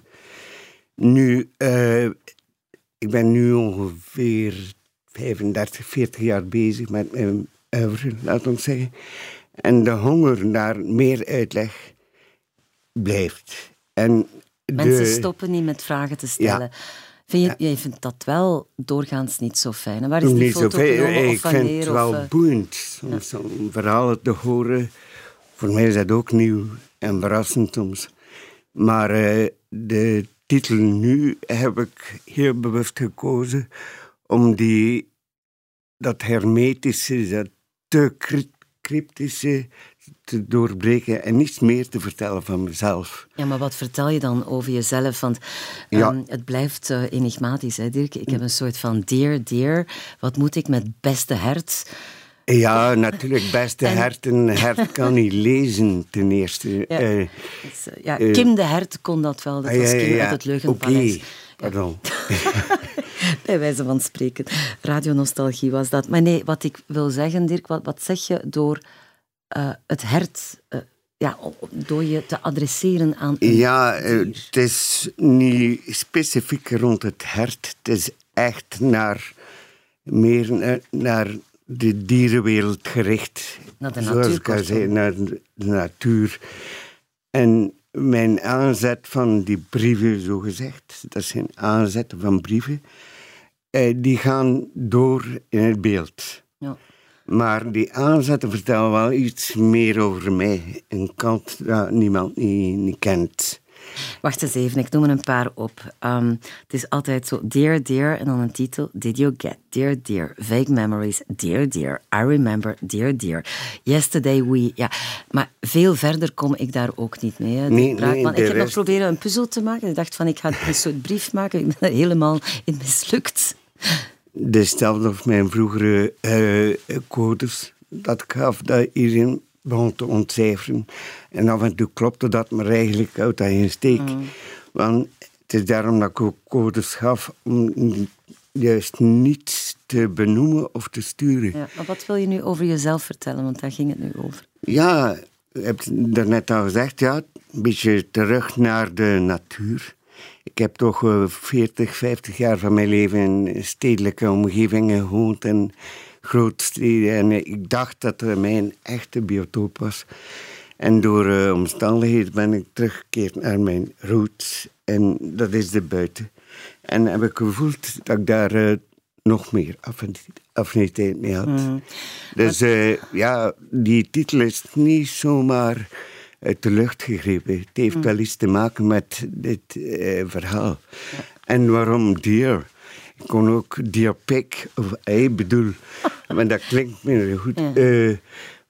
Nu, uh, ik ben nu ongeveer vijfendertig, veertig jaar bezig met mijn oeuvre, laat ons zeggen. En de honger naar meer uitleg blijft. En mensen de... stoppen niet met vragen te stellen. Ja. Vind je, ja. Jij vindt dat wel doorgaans niet zo fijn. En waar is die niet foto zo fijn. genomen? Ik vind het wel uh... boeiend soms ja. om verhalen te horen. Voor mij is dat ook nieuw en verrassend soms. Maar uh, de titel nu heb ik heel bewust gekozen om die, dat hermetische, dat te cryptische te doorbreken en niets meer te vertellen van mezelf. Ja, maar wat vertel je dan over jezelf? Want um, ja. het blijft uh, enigmatisch, hè, Dirk? Ik heb een soort van dear, dear. Wat moet ik met beste hert? Ja, natuurlijk, beste en... hert. Een hert kan niet lezen, ten eerste. Ja, uh, dus, uh, ja uh, Kim de Hert kon dat wel. Dat was Kim uh, ja, uit het Leugenpaleis. Oké, pardon. Bij wijze van spreken. Radionostalgie was dat. Maar nee, wat ik wil zeggen, Dirk, wat, wat zeg je door uh, het hert... Uh, ja, door je te adresseren aan een Ja, dier. Het is niet specifiek rond het hert. Het is echt naar meer naar de dierenwereld gericht. Naar de natuur. Zoals ik al zei, naar de natuur. En mijn aanzet van die brieven, zo gezegd, dat zijn aanzetten van brieven, eh, die gaan door in het beeld. Ja. Maar die aanzetten vertellen wel iets meer over mij. Een kant dat niemand niet, niet kent. Wacht eens even, ik noem er een paar op. Um, het is altijd zo, dear, dear, en dan een titel. Did you get? Dear, dear. Vague memories. Dear, dear. I remember. Dear, dear. Yesterday we... Ja, maar veel verder kom ik daar ook niet mee. Hè. Nee, nee, ik heb rest... nog proberen een puzzel te maken. Ik dacht van, ik ga een soort brief maken. Ik ben er helemaal in mislukt. De stelde of mijn vroegere uh, codes dat ik gaf, dat iedereen begon te ontcijferen. En af en toe klopte dat, maar eigenlijk uit dat geen steek. Mm. Want het is daarom dat ik ook codes gaf om juist niets te benoemen of te sturen. Ja, maar wat wil je nu over jezelf vertellen? Want daar ging het nu over. Ja, je hebt daarnet al gezegd, ja, een beetje terug naar de natuur. Ik heb toch uh, veertig, vijftig jaar van mijn leven in stedelijke omgevingen gewoond en grootsteden. En uh, ik dacht dat er mijn echte biotoop was. En door uh, omstandigheden ben ik teruggekeerd naar mijn roots. En dat is de buiten. En heb ik gevoeld dat ik daar uh, nog meer affiniteit mee had. Mm. Dus uh, ja, die titel is niet zomaar uit de lucht gegrepen. Het heeft mm. wel iets te maken met dit uh, verhaal. Ja. En waarom dear? Ik kon ook dear pig, of ei bedoel. Maar dat klinkt minder goed. Ja. Uh,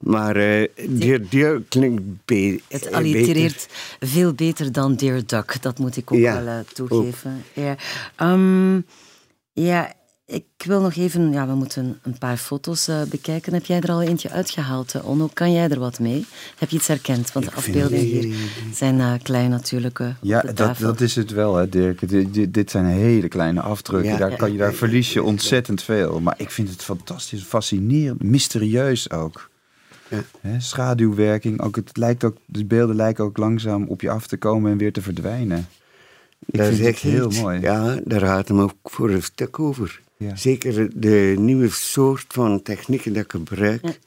Maar uh, Dear Duck klinkt be- Het allitereert beter. veel beter dan Dear Duck. Dat moet ik ook Ja, wel uh, toegeven. Ja. Um, ja, ik wil nog even... Ja, we moeten een paar foto's uh, bekijken. Heb jij er al eentje uitgehaald, uh, Onno? Kan jij er wat mee? Heb je iets herkend? Want de afbeeldingen hier zijn uh, klein natuurlijk. Uh, ja, dat, dat is het wel, hè, Dirk. Dit, dit zijn hele kleine afdrukken. Ja, daar, kan je, daar verlies je ontzettend veel. Maar ik vind het fantastisch, fascinerend, mysterieus ook. Ja. He, schaduwwerking, ook het lijkt ook, de beelden lijken ook langzaam op je af te komen en weer te verdwijnen. Ik dat vind is het echt heel iets. mooi. Ja, daar gaat hem ook voor een stuk over. Ja. Zeker de nieuwe soort van technieken die ik gebruik. Ja.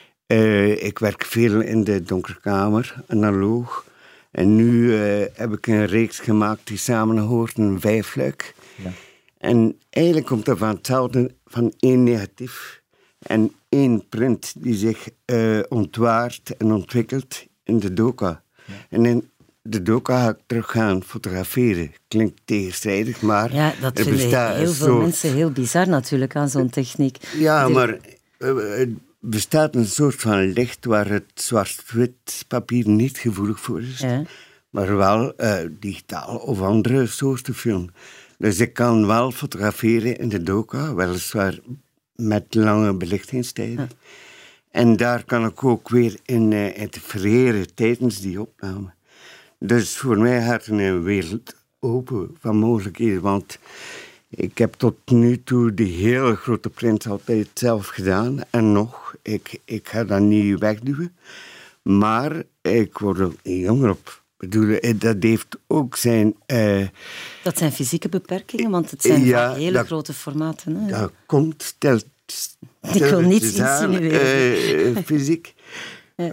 Uh, ik werk veel in de donkere kamer, analoog. En nu uh, heb ik een reeks gemaakt die samenhoort, een vijfluik. Ja. En eigenlijk komt er van hetzelfde, van één negatief en één print die zich uh, ontwaart en ontwikkelt in de doka. Ja. En in de doka ga ik terug gaan fotograferen. Klinkt tegenstrijdig, maar ja, dat er vinden bestaat heel veel soort... mensen heel bizar natuurlijk aan zo'n techniek. Ja, Die... maar uh, er bestaat een soort van licht waar het zwart-wit papier niet gevoelig voor is. Ja. Maar wel uh, digitaal of andere soorten film. Dus ik kan wel fotograferen in de doka, weliswaar met lange belichtingstijden. Ja. En daar kan ik ook weer in uh, interfereren tijdens die opname. Dus voor mij gaat er een wereld open van mogelijkheden. Want ik heb tot nu toe die hele grote prints altijd zelf gedaan. En nog, ik, ik ga dat niet wegduwen. Maar ik word er jonger op. Ik bedoel, dat heeft ook zijn... Uh, dat zijn fysieke beperkingen, want het zijn ja, hele dat, grote formaten. Hè? Dat komt... Stel, Ik wil niets insinueren. Uh, fysiek. Ja.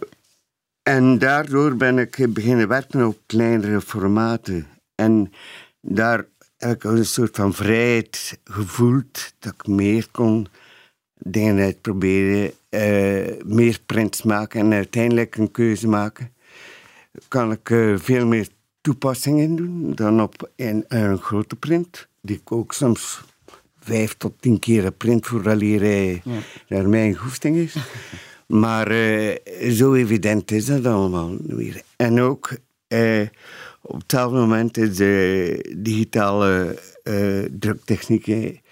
En daardoor ben ik beginnen werken op kleinere formaten. En daar heb ik een soort van vrijheid gevoeld dat ik meer kon dingen uitproberen, uh, meer prints maken en uiteindelijk een keuze maken. Kan ik uh, veel meer toepassingen doen dan op een, een grote print, die ik ook soms vijf tot tien keer een print vooraleer hij ja. naar mijn goesting is. Maar uh, zo evident is dat allemaal weer. En ook uh, op hetzelfde moment is de digitale uh, druktechniek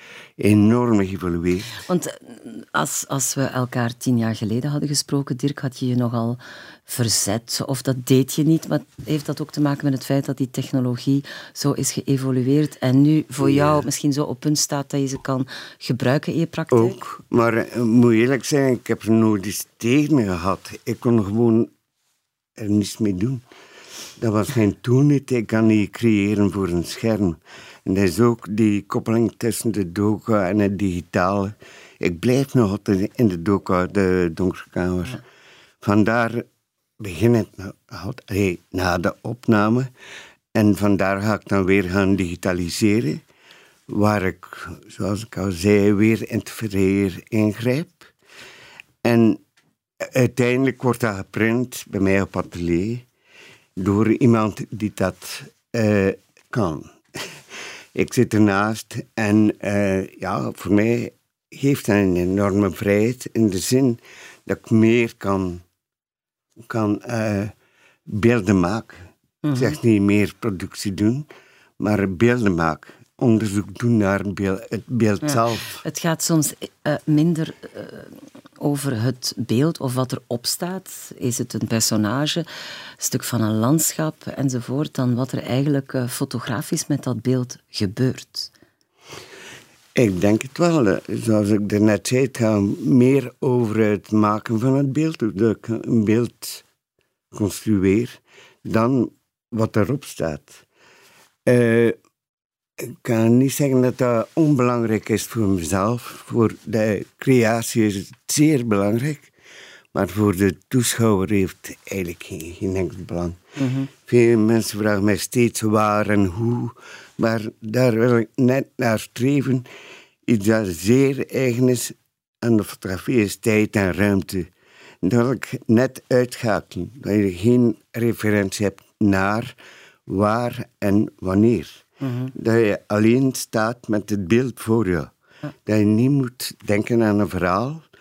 enorm geëvolueerd. Want als, als we elkaar tien jaar geleden hadden gesproken, Dirk, had je je nogal verzet. Of dat deed je niet, maar heeft dat ook te maken met het feit dat die technologie zo is geëvolueerd en nu voor ja. jou misschien zo op punt staat dat je ze kan gebruiken in je praktijk? Ook, maar uh, moet eerlijk zijn, ik heb er nooit iets tegen gehad. Ik kon gewoon er niets mee doen. Dat was mijn toen niet. Ik kan niet creëren voor een scherm. En dat is ook die koppeling tussen de doka en het digitale. Ik blijf nog altijd in de doka, de donkere kamer. Ja. Vandaar begin ik hey, na de opname. En vandaar ga ik dan weer gaan digitaliseren. Waar ik, zoals ik al zei, weer interfereer, ingrijp. En uiteindelijk wordt dat geprint bij mij op atelier. Door iemand die dat uh, kan. Ik zit ernaast en uh, ja, voor mij geeft dat een enorme vrijheid in de zin dat ik meer kan, kan uh, beelden maken. Mm-hmm. Ik zeg niet meer productie doen, maar beelden maken. Onderzoek doen naar het beeld, het beeld ja, zelf. Het gaat soms uh, minder uh, over het beeld of wat erop staat. Is het een personage, een stuk van een landschap enzovoort, dan wat er eigenlijk uh, fotografisch met dat beeld gebeurt? Ik denk het wel. Zoals ik daarnet zei, het gaat meer over het maken van het beeld, dat ik een beeld construeer, dan wat erop staat. Uh, Ik kan niet zeggen dat dat onbelangrijk is voor mezelf. Voor de creatie is het zeer belangrijk. Maar voor de toeschouwer heeft het eigenlijk geen, geen enkel belang. Mm-hmm. Veel mensen vragen mij steeds waar en hoe. Maar daar wil ik net naar streven. Iets dat zeer eigen is aan de fotografie is tijd en ruimte. Dat wil ik net uitschakelen. Dat je geen referentie hebt naar waar en wanneer. Mm-hmm. Dat je alleen staat met het beeld voor je. Ja. Dat je niet moet denken aan een verhaal.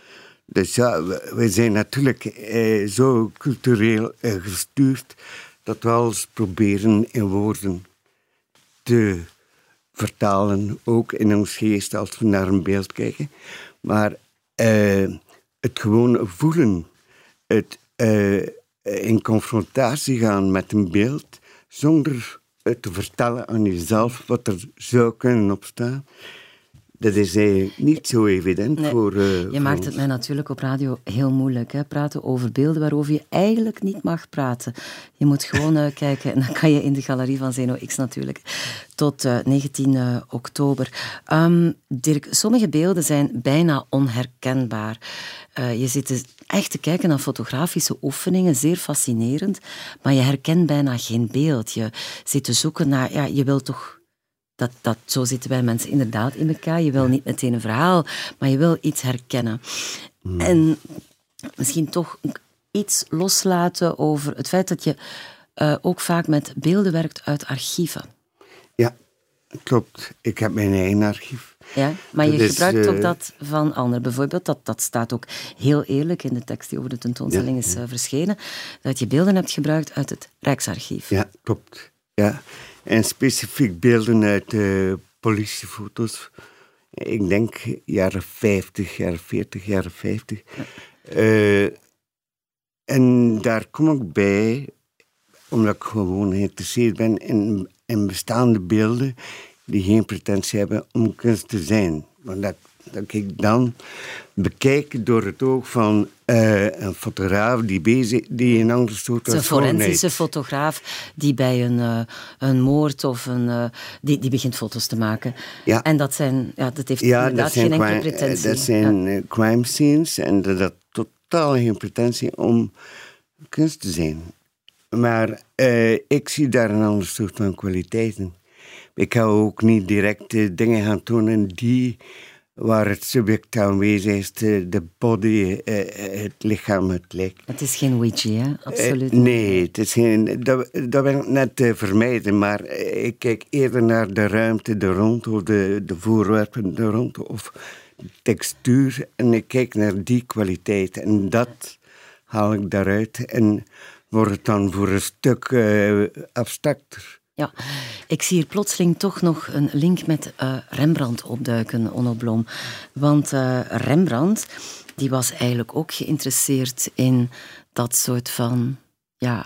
Dus ja, we, we zijn natuurlijk eh, zo cultureel eh, gestuurd dat we alles proberen in woorden te vertalen, ook in ons geest als we naar een beeld kijken. Maar uh, het gewoon voelen, het uh, in confrontatie gaan met een beeld, zonder het te vertellen aan jezelf wat er zou kunnen opstaan, dat is eigenlijk niet zo evident nee, voor uh, Je voor maakt ons. het mij natuurlijk op radio heel moeilijk. Hè? Praten over beelden waarover je eigenlijk niet mag praten. Je moet gewoon uh, kijken, en dan kan je in de galerie van Zeno X natuurlijk, tot uh, negentien oktober. Um, Dirk, sommige beelden zijn bijna onherkenbaar. Uh, je zit dus echt te kijken naar fotografische oefeningen, zeer fascinerend, maar je herkent bijna geen beeld. Je zit te zoeken naar, ja, je wilt toch... Dat, dat, zo zitten wij mensen inderdaad in elkaar. Je wil niet meteen een verhaal, maar je wil iets herkennen. Mm. En misschien toch iets loslaten over het feit dat je uh, ook vaak met beelden werkt uit archieven. Ja, klopt. Ik heb mijn eigen archief. Ja, maar je dat gebruikt is, uh... ook dat van anderen. Bijvoorbeeld, dat, dat staat ook heel eerlijk in de tekst die over de tentoonstelling ja, is uh, verschenen, dat je beelden hebt gebruikt uit het Rijksarchief. Ja, klopt. Ja. En specifiek beelden uit uh, politiefoto's. Ik denk jaren vijftig, jaren veertig, jaren vijftig. Ja. Uh, en daar kom ik bij, omdat ik gewoon geïnteresseerd ben in, in bestaande beelden die geen pretentie hebben om kunst te zijn. Maar dat, dat ik dan bekijk door het oog van uh, een fotograaf die, bezig, die een ander soort van een forensische fotograaf die bij een, uh, een moord of een... Uh, die, die begint foto's te maken. Ja. En dat zijn... Ja, dat heeft ja, inderdaad dat geen enkele crime, pretentie. Dat zijn ja. uh, crime scenes en dat had totaal geen pretentie om kunst te zijn. Maar uh, ik zie daar een ander soort van kwaliteiten. Ik ga ook niet direct uh, dingen gaan tonen die... waar het subject aanwezig is, de, de body, uh, het lichaam, het lijk. Het is geen Ouija, hè? Absoluut uh, Nee, het is geen, dat, dat wil ik net uh, vermijden, maar uh, ik kijk eerder naar de ruimte, de rond, of de, de voorwerpen, de rond, of de textuur, en ik kijk naar die kwaliteit. En dat haal ik daaruit en wordt het dan voor een stuk uh, abstracter. Ja, ik zie hier plotseling toch nog een link met uh, Rembrandt opduiken, Onno Blom. Want uh, Rembrandt, die was eigenlijk ook geïnteresseerd in dat soort van, ja,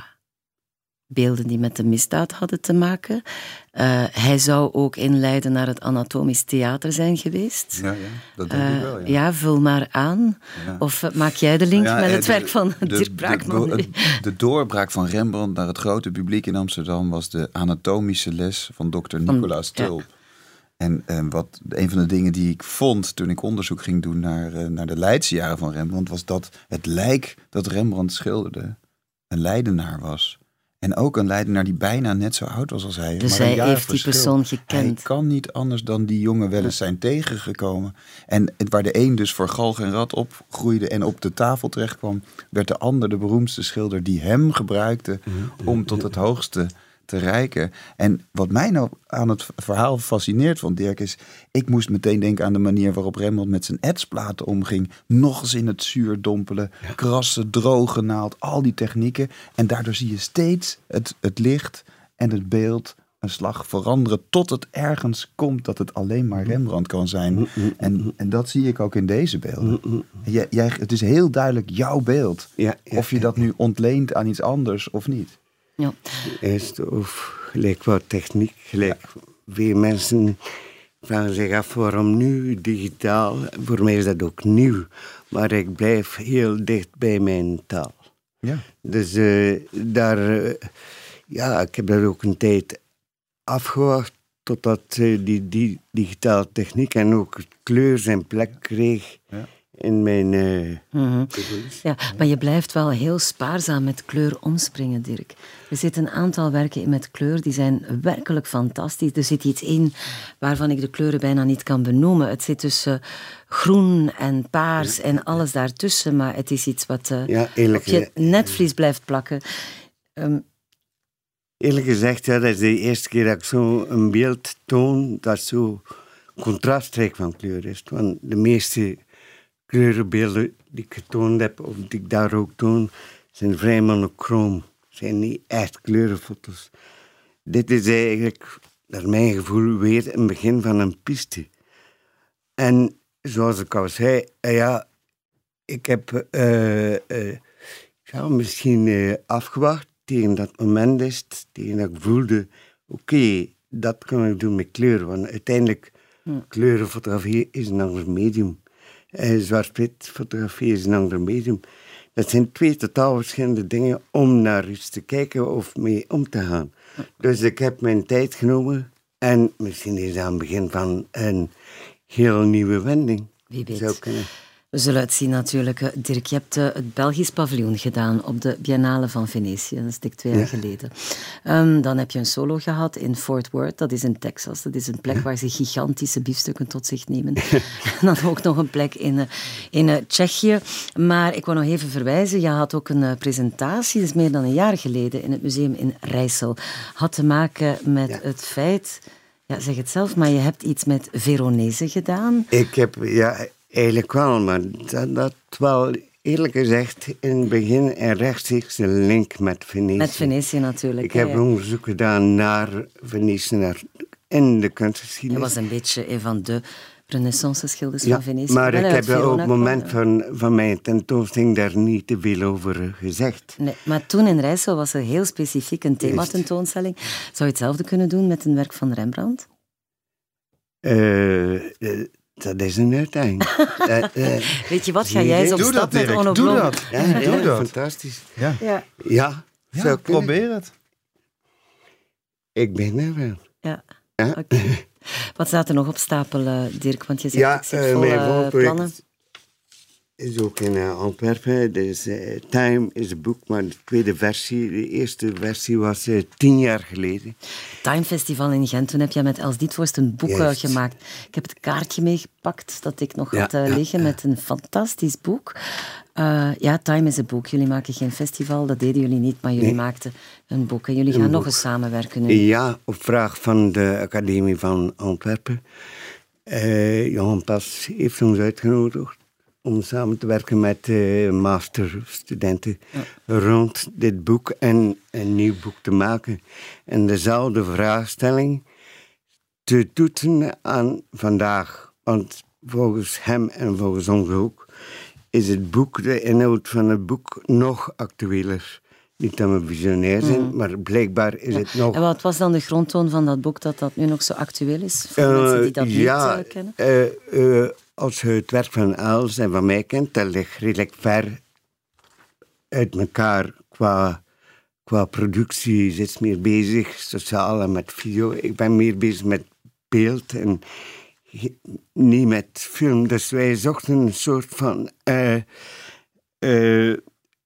beelden die met de misdaad hadden te maken. Uh, hij zou ook inleiden naar het anatomisch theater zijn geweest. Ja, ja, dat denk uh, ik wel, ja. Ja, vul maar aan. Ja. Of uh, maak jij de link ja, met het de, werk van de, Dirk Braakman? De, de, de doorbraak van Rembrandt naar het grote publiek in Amsterdam was de anatomische les van dokter Nicolaas Tulp. Ja. En uh, wat, een van de dingen die ik vond toen ik onderzoek ging doen naar, uh, naar de Leidsjaren van Rembrandt, was dat het lijk dat Rembrandt schilderde een Leidenaar was. En ook een Leidenaar die bijna net zo oud was als hij. Dus maar hij een jaar heeft verschil. die persoon gekend. Hij kan niet anders dan die jongen wel eens zijn tegengekomen. En waar de een dus voor galg en rad opgroeide en op de tafel terecht kwam, werd de ander de beroemdste schilder die hem gebruikte om tot het hoogste te reiken. En wat mij nou aan het verhaal fascineert van Dirk is, ik moest meteen denken aan de manier waarop Rembrandt met zijn etsplaten omging. Nog eens in het zuur dompelen, ja. krassen, droge naald, al die technieken. En daardoor zie je steeds het, het licht en het beeld een slag veranderen tot het ergens komt dat het alleen maar Rembrandt kan zijn. En, en dat zie ik ook in deze beelden. Jij, jij, het is heel duidelijk jouw beeld. Ja, ja, of je dat nu ontleent aan iets anders of niet. Ja. Eerst of gelijk wat techniek, gelijk ja. Veel mensen vragen zich af waarom nu digitaal. Voor mij is dat ook nieuw, maar ik blijf heel dicht bij mijn taal. Ja. Dus uh, daar, uh, ja, ik heb dat ook een tijd afgewacht totdat uh, die, die digitale techniek en ook kleur zijn plek kreeg. Ja. In mijn... Uh, mm-hmm. Ja, maar je blijft wel heel spaarzaam met kleur omspringen, Dirk. Er zitten een aantal werken in met kleur, die zijn werkelijk fantastisch. Er zit iets in waarvan ik de kleuren bijna niet kan benoemen. Het zit tussen uh, groen en paars ja. en alles daartussen, maar het is iets wat uh, ja, eerlijk, op je netvlies blijft plakken. Um, eerlijk gezegd, ja, dat is de eerste keer dat ik zo een beeld toon dat zo contrastrijk van kleur is. Want de meeste kleurenbeelden die ik getoond heb, of die ik daar ook toon, zijn vrij monochroom. Zijn niet echt kleurenfoto's. Dit is eigenlijk, naar mijn gevoel, weer een begin van een piste. En zoals ik al zei, ja, ik heb uh, uh, ja, misschien uh, afgewacht tegen dat moment is, tegen dat ik voelde, oké, okay, dat kan ik doen met kleur. Want uiteindelijk, hm. kleurenfotografie is een ander medium. Uh, zwart-wit fotografie is een ander medium. Dat zijn twee totaal verschillende dingen om naar iets te kijken of mee om te gaan. Dus ik heb mijn tijd genomen en misschien is dat het begin van een heel nieuwe wending. Wie weet. Zou kunnen. We zullen het zien natuurlijk. Dirk, je hebt uh, het Belgisch paviljoen gedaan op de Biennale van Venetië. Dat is dik twee jaar ja. geleden. Um, dan heb je een solo gehad in Fort Worth. Dat is in Texas. Dat is een plek ja. waar ze gigantische biefstukken tot zich nemen. En dan ook nog een plek in, uh, in uh, Tsjechië. Maar ik wil nog even verwijzen. Je had ook een uh, presentatie, dat is meer dan een jaar geleden, in het museum in Rijssel. Had te maken met ja. het feit... Ja, zeg het zelf, maar je hebt iets met Veronese gedaan. Ik heb... ja. Eigenlijk wel, maar dat, dat wel eerlijk gezegd in het begin een rechtstreekse link met Venetië. Met Venetië natuurlijk. Ik heb ja. onderzoek gedaan naar Venetië, naar in de kunstgeschiedenis. Je was een beetje een van de renaissance-schilders ja, van Venetië. Maar ik heb wel op het moment van, van mijn tentoonstelling daar niet te veel over gezegd. Nee, maar toen in Rijssel was er heel specifiek een thematentoonstelling. Zou je hetzelfde kunnen doen met een werk van Rembrandt? Uh, uh, Dat is een uitdaging. uh, uh, Weet je wat, ga jij eens op stap met Onno Blom? Doe dat, ja, ja, ja, doe dat. Fantastisch. Ja, ja. ja, ja probeer het. Ik ben er wel. Ja, ja? Oké. Okay. Wat staat er nog op stapel, uh, Dirk? Want je zegt, ja, ik zit uh, vol uh, plannen. Is ook in uh, Antwerpen. Dus, uh, Time is een boek, maar de tweede versie, de eerste versie was uh, tien jaar geleden. Time Festival in Gent, toen heb je met Els Dietvorst een boek uh, gemaakt. Ik heb het kaartje meegepakt dat ik nog ja, had uh, liggen ja, ja. met een fantastisch boek. Uh, ja, Time is een boek. Jullie maken geen festival, dat deden jullie niet, maar jullie nee. maakten een boek. En jullie gaan een nog boek. eens samenwerken nu. Ja, op vraag van de Academie van Antwerpen. Uh, Johan Pas heeft ons uitgenodigd om samen te werken met uh, masterstudenten ja. rond dit boek en een nieuw boek te maken. En dezelfde vraagstelling te toetsen aan vandaag. Want volgens hem en volgens ons ook is het boek, de inhoud van het boek, nog actueler. Niet dat we visionair zijn, mm. maar blijkbaar is ja. het nog... En wat was dan de grondtoon van dat boek, dat dat nu nog zo actueel is? Voor uh, mensen die dat ja, niet uh, kennen? Uh, uh, als je het werk van Els en van mij kent, dat ligt redelijk ver uit elkaar qua, qua productie. Ze is meer bezig, sociaal en met video. Ik ben meer bezig met beeld en niet met film. Dus wij zochten een soort van uh, uh,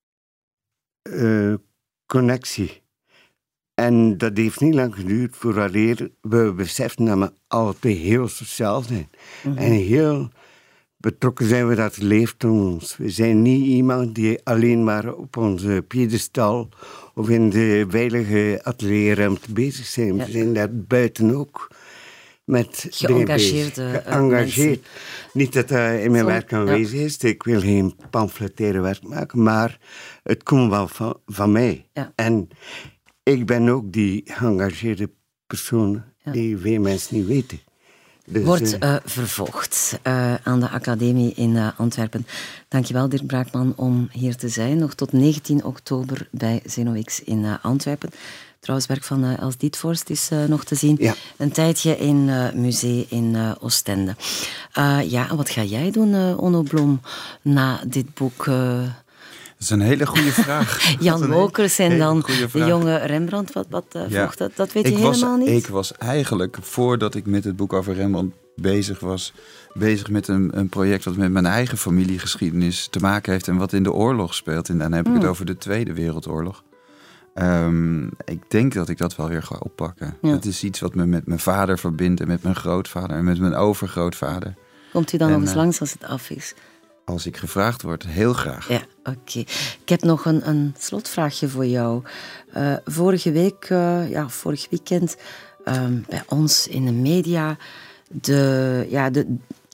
uh, connectie. En dat heeft niet lang geduurd voordat we beseften dat we alle twee heel sociaal zijn. Mm-hmm. En heel betrokken zijn we dat leeft om ons. We zijn niet iemand die alleen maar op onze piedestal of in de veilige atelierruimte bezig zijn. Ja. We zijn daar buiten ook met geëngageerde geëngageerd. Niet dat dat in mijn Zo, werk aanwezig ja. is. Ik wil geen pamfletaire werk maken, maar het komt wel van, van mij. Ja. En ik ben ook die geëngageerde persoon ja. die veel mensen niet weten. Dus, Wordt uh, vervolgd uh, aan de Academie in uh, Antwerpen. Dankjewel Dirk Braakman om hier te zijn. Nog tot negentien oktober bij ZenoX in uh, Antwerpen. Trouwens, werk van uh, Els Dietvorst is uh, nog te zien. Ja. Een tijdje in uh, museum in uh, Oostende. Uh, ja, wat ga jij doen, uh, Onno Blom, na dit boek... Uh, Dat is een hele goede vraag. Jan Wolkers en dan de jonge Rembrandt. Wat, wat uh, ja. volgt dat? Dat weet je ik helemaal was, niet? Ik was eigenlijk, voordat ik met het boek over Rembrandt bezig was... bezig met een, een project wat met mijn eigen familiegeschiedenis te maken heeft... en wat in de oorlog speelt. En dan heb ik mm. het over de Tweede Wereldoorlog. Um, ik denk dat ik dat wel weer ga oppakken. Ja. Het is iets wat me met mijn vader verbindt... en met mijn grootvader en met mijn overgrootvader. Komt u dan en, nog eens uh, langs als het af is? Als ik gevraagd word, heel graag. Ja, oké. Okay. Ik heb nog een, een slotvraagje voor jou. Uh, vorige week, uh, ja, vorig weekend, um, bij ons in de media, de, ja, de,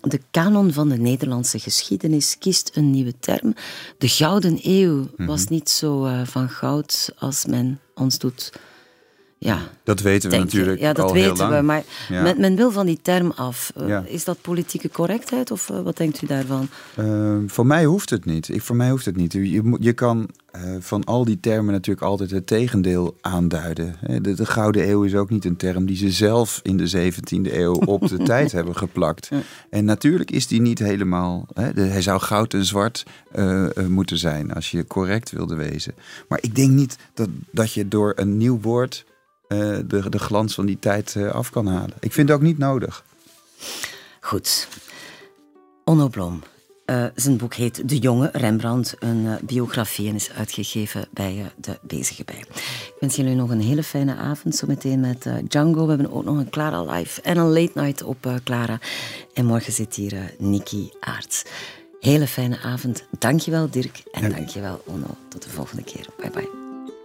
de kanon van de Nederlandse geschiedenis kiest een nieuwe term. De Gouden Eeuw mm-hmm. was niet zo uh, van goud als men ons doet... Ja, dat weten we natuurlijk ja, dat al weten heel lang. We, maar ja. men, men wil van die term af. Uh, ja. Is dat politieke correctheid of uh, wat denkt u daarvan? Uh, voor mij hoeft het niet. Ik, voor mij hoeft het niet. Je, je kan uh, van al die termen natuurlijk altijd het tegendeel aanduiden. De, de Gouden Eeuw is ook niet een term die ze zelf in de zeventiende eeuw op de tijd hebben geplakt. Ja. En natuurlijk is die niet helemaal... Hè, de, hij zou goud en zwart uh, uh, moeten zijn als je correct wilde wezen. Maar ik denk niet dat, dat je door een nieuw woord... Uh, de, de glans van die tijd uh, af kan halen. Ik vind het ook niet nodig. Goed. Onno Blom. Uh, zijn boek heet De Jonge Rembrandt, een uh, biografie en is uitgegeven bij uh, de Bezige Bij. Ik wens jullie nog een hele fijne avond, zometeen met uh, Django. We hebben ook nog een Clara Live en een Late Night op uh, Clara. En morgen zit hier uh, Nicky Aerts. Hele fijne avond. Dankjewel Dirk en Dank. dankjewel Onno. Tot de volgende keer. Bye bye.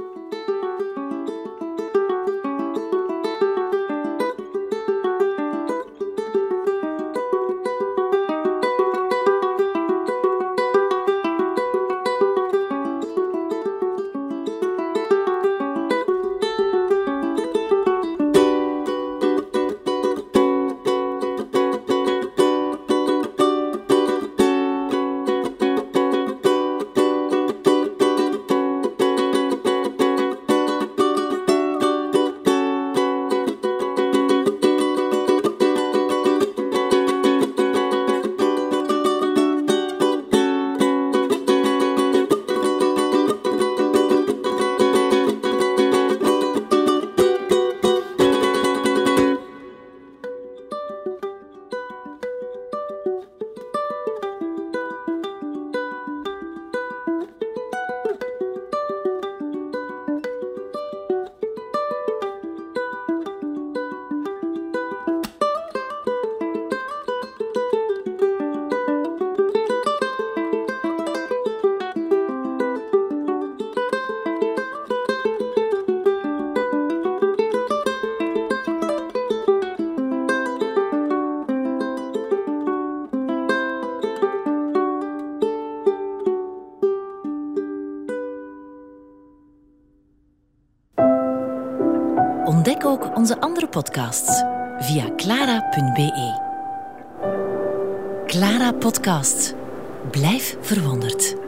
Ontdek ook onze andere podcasts via clara punt b e. Clara Podcast. Blijf verwonderd.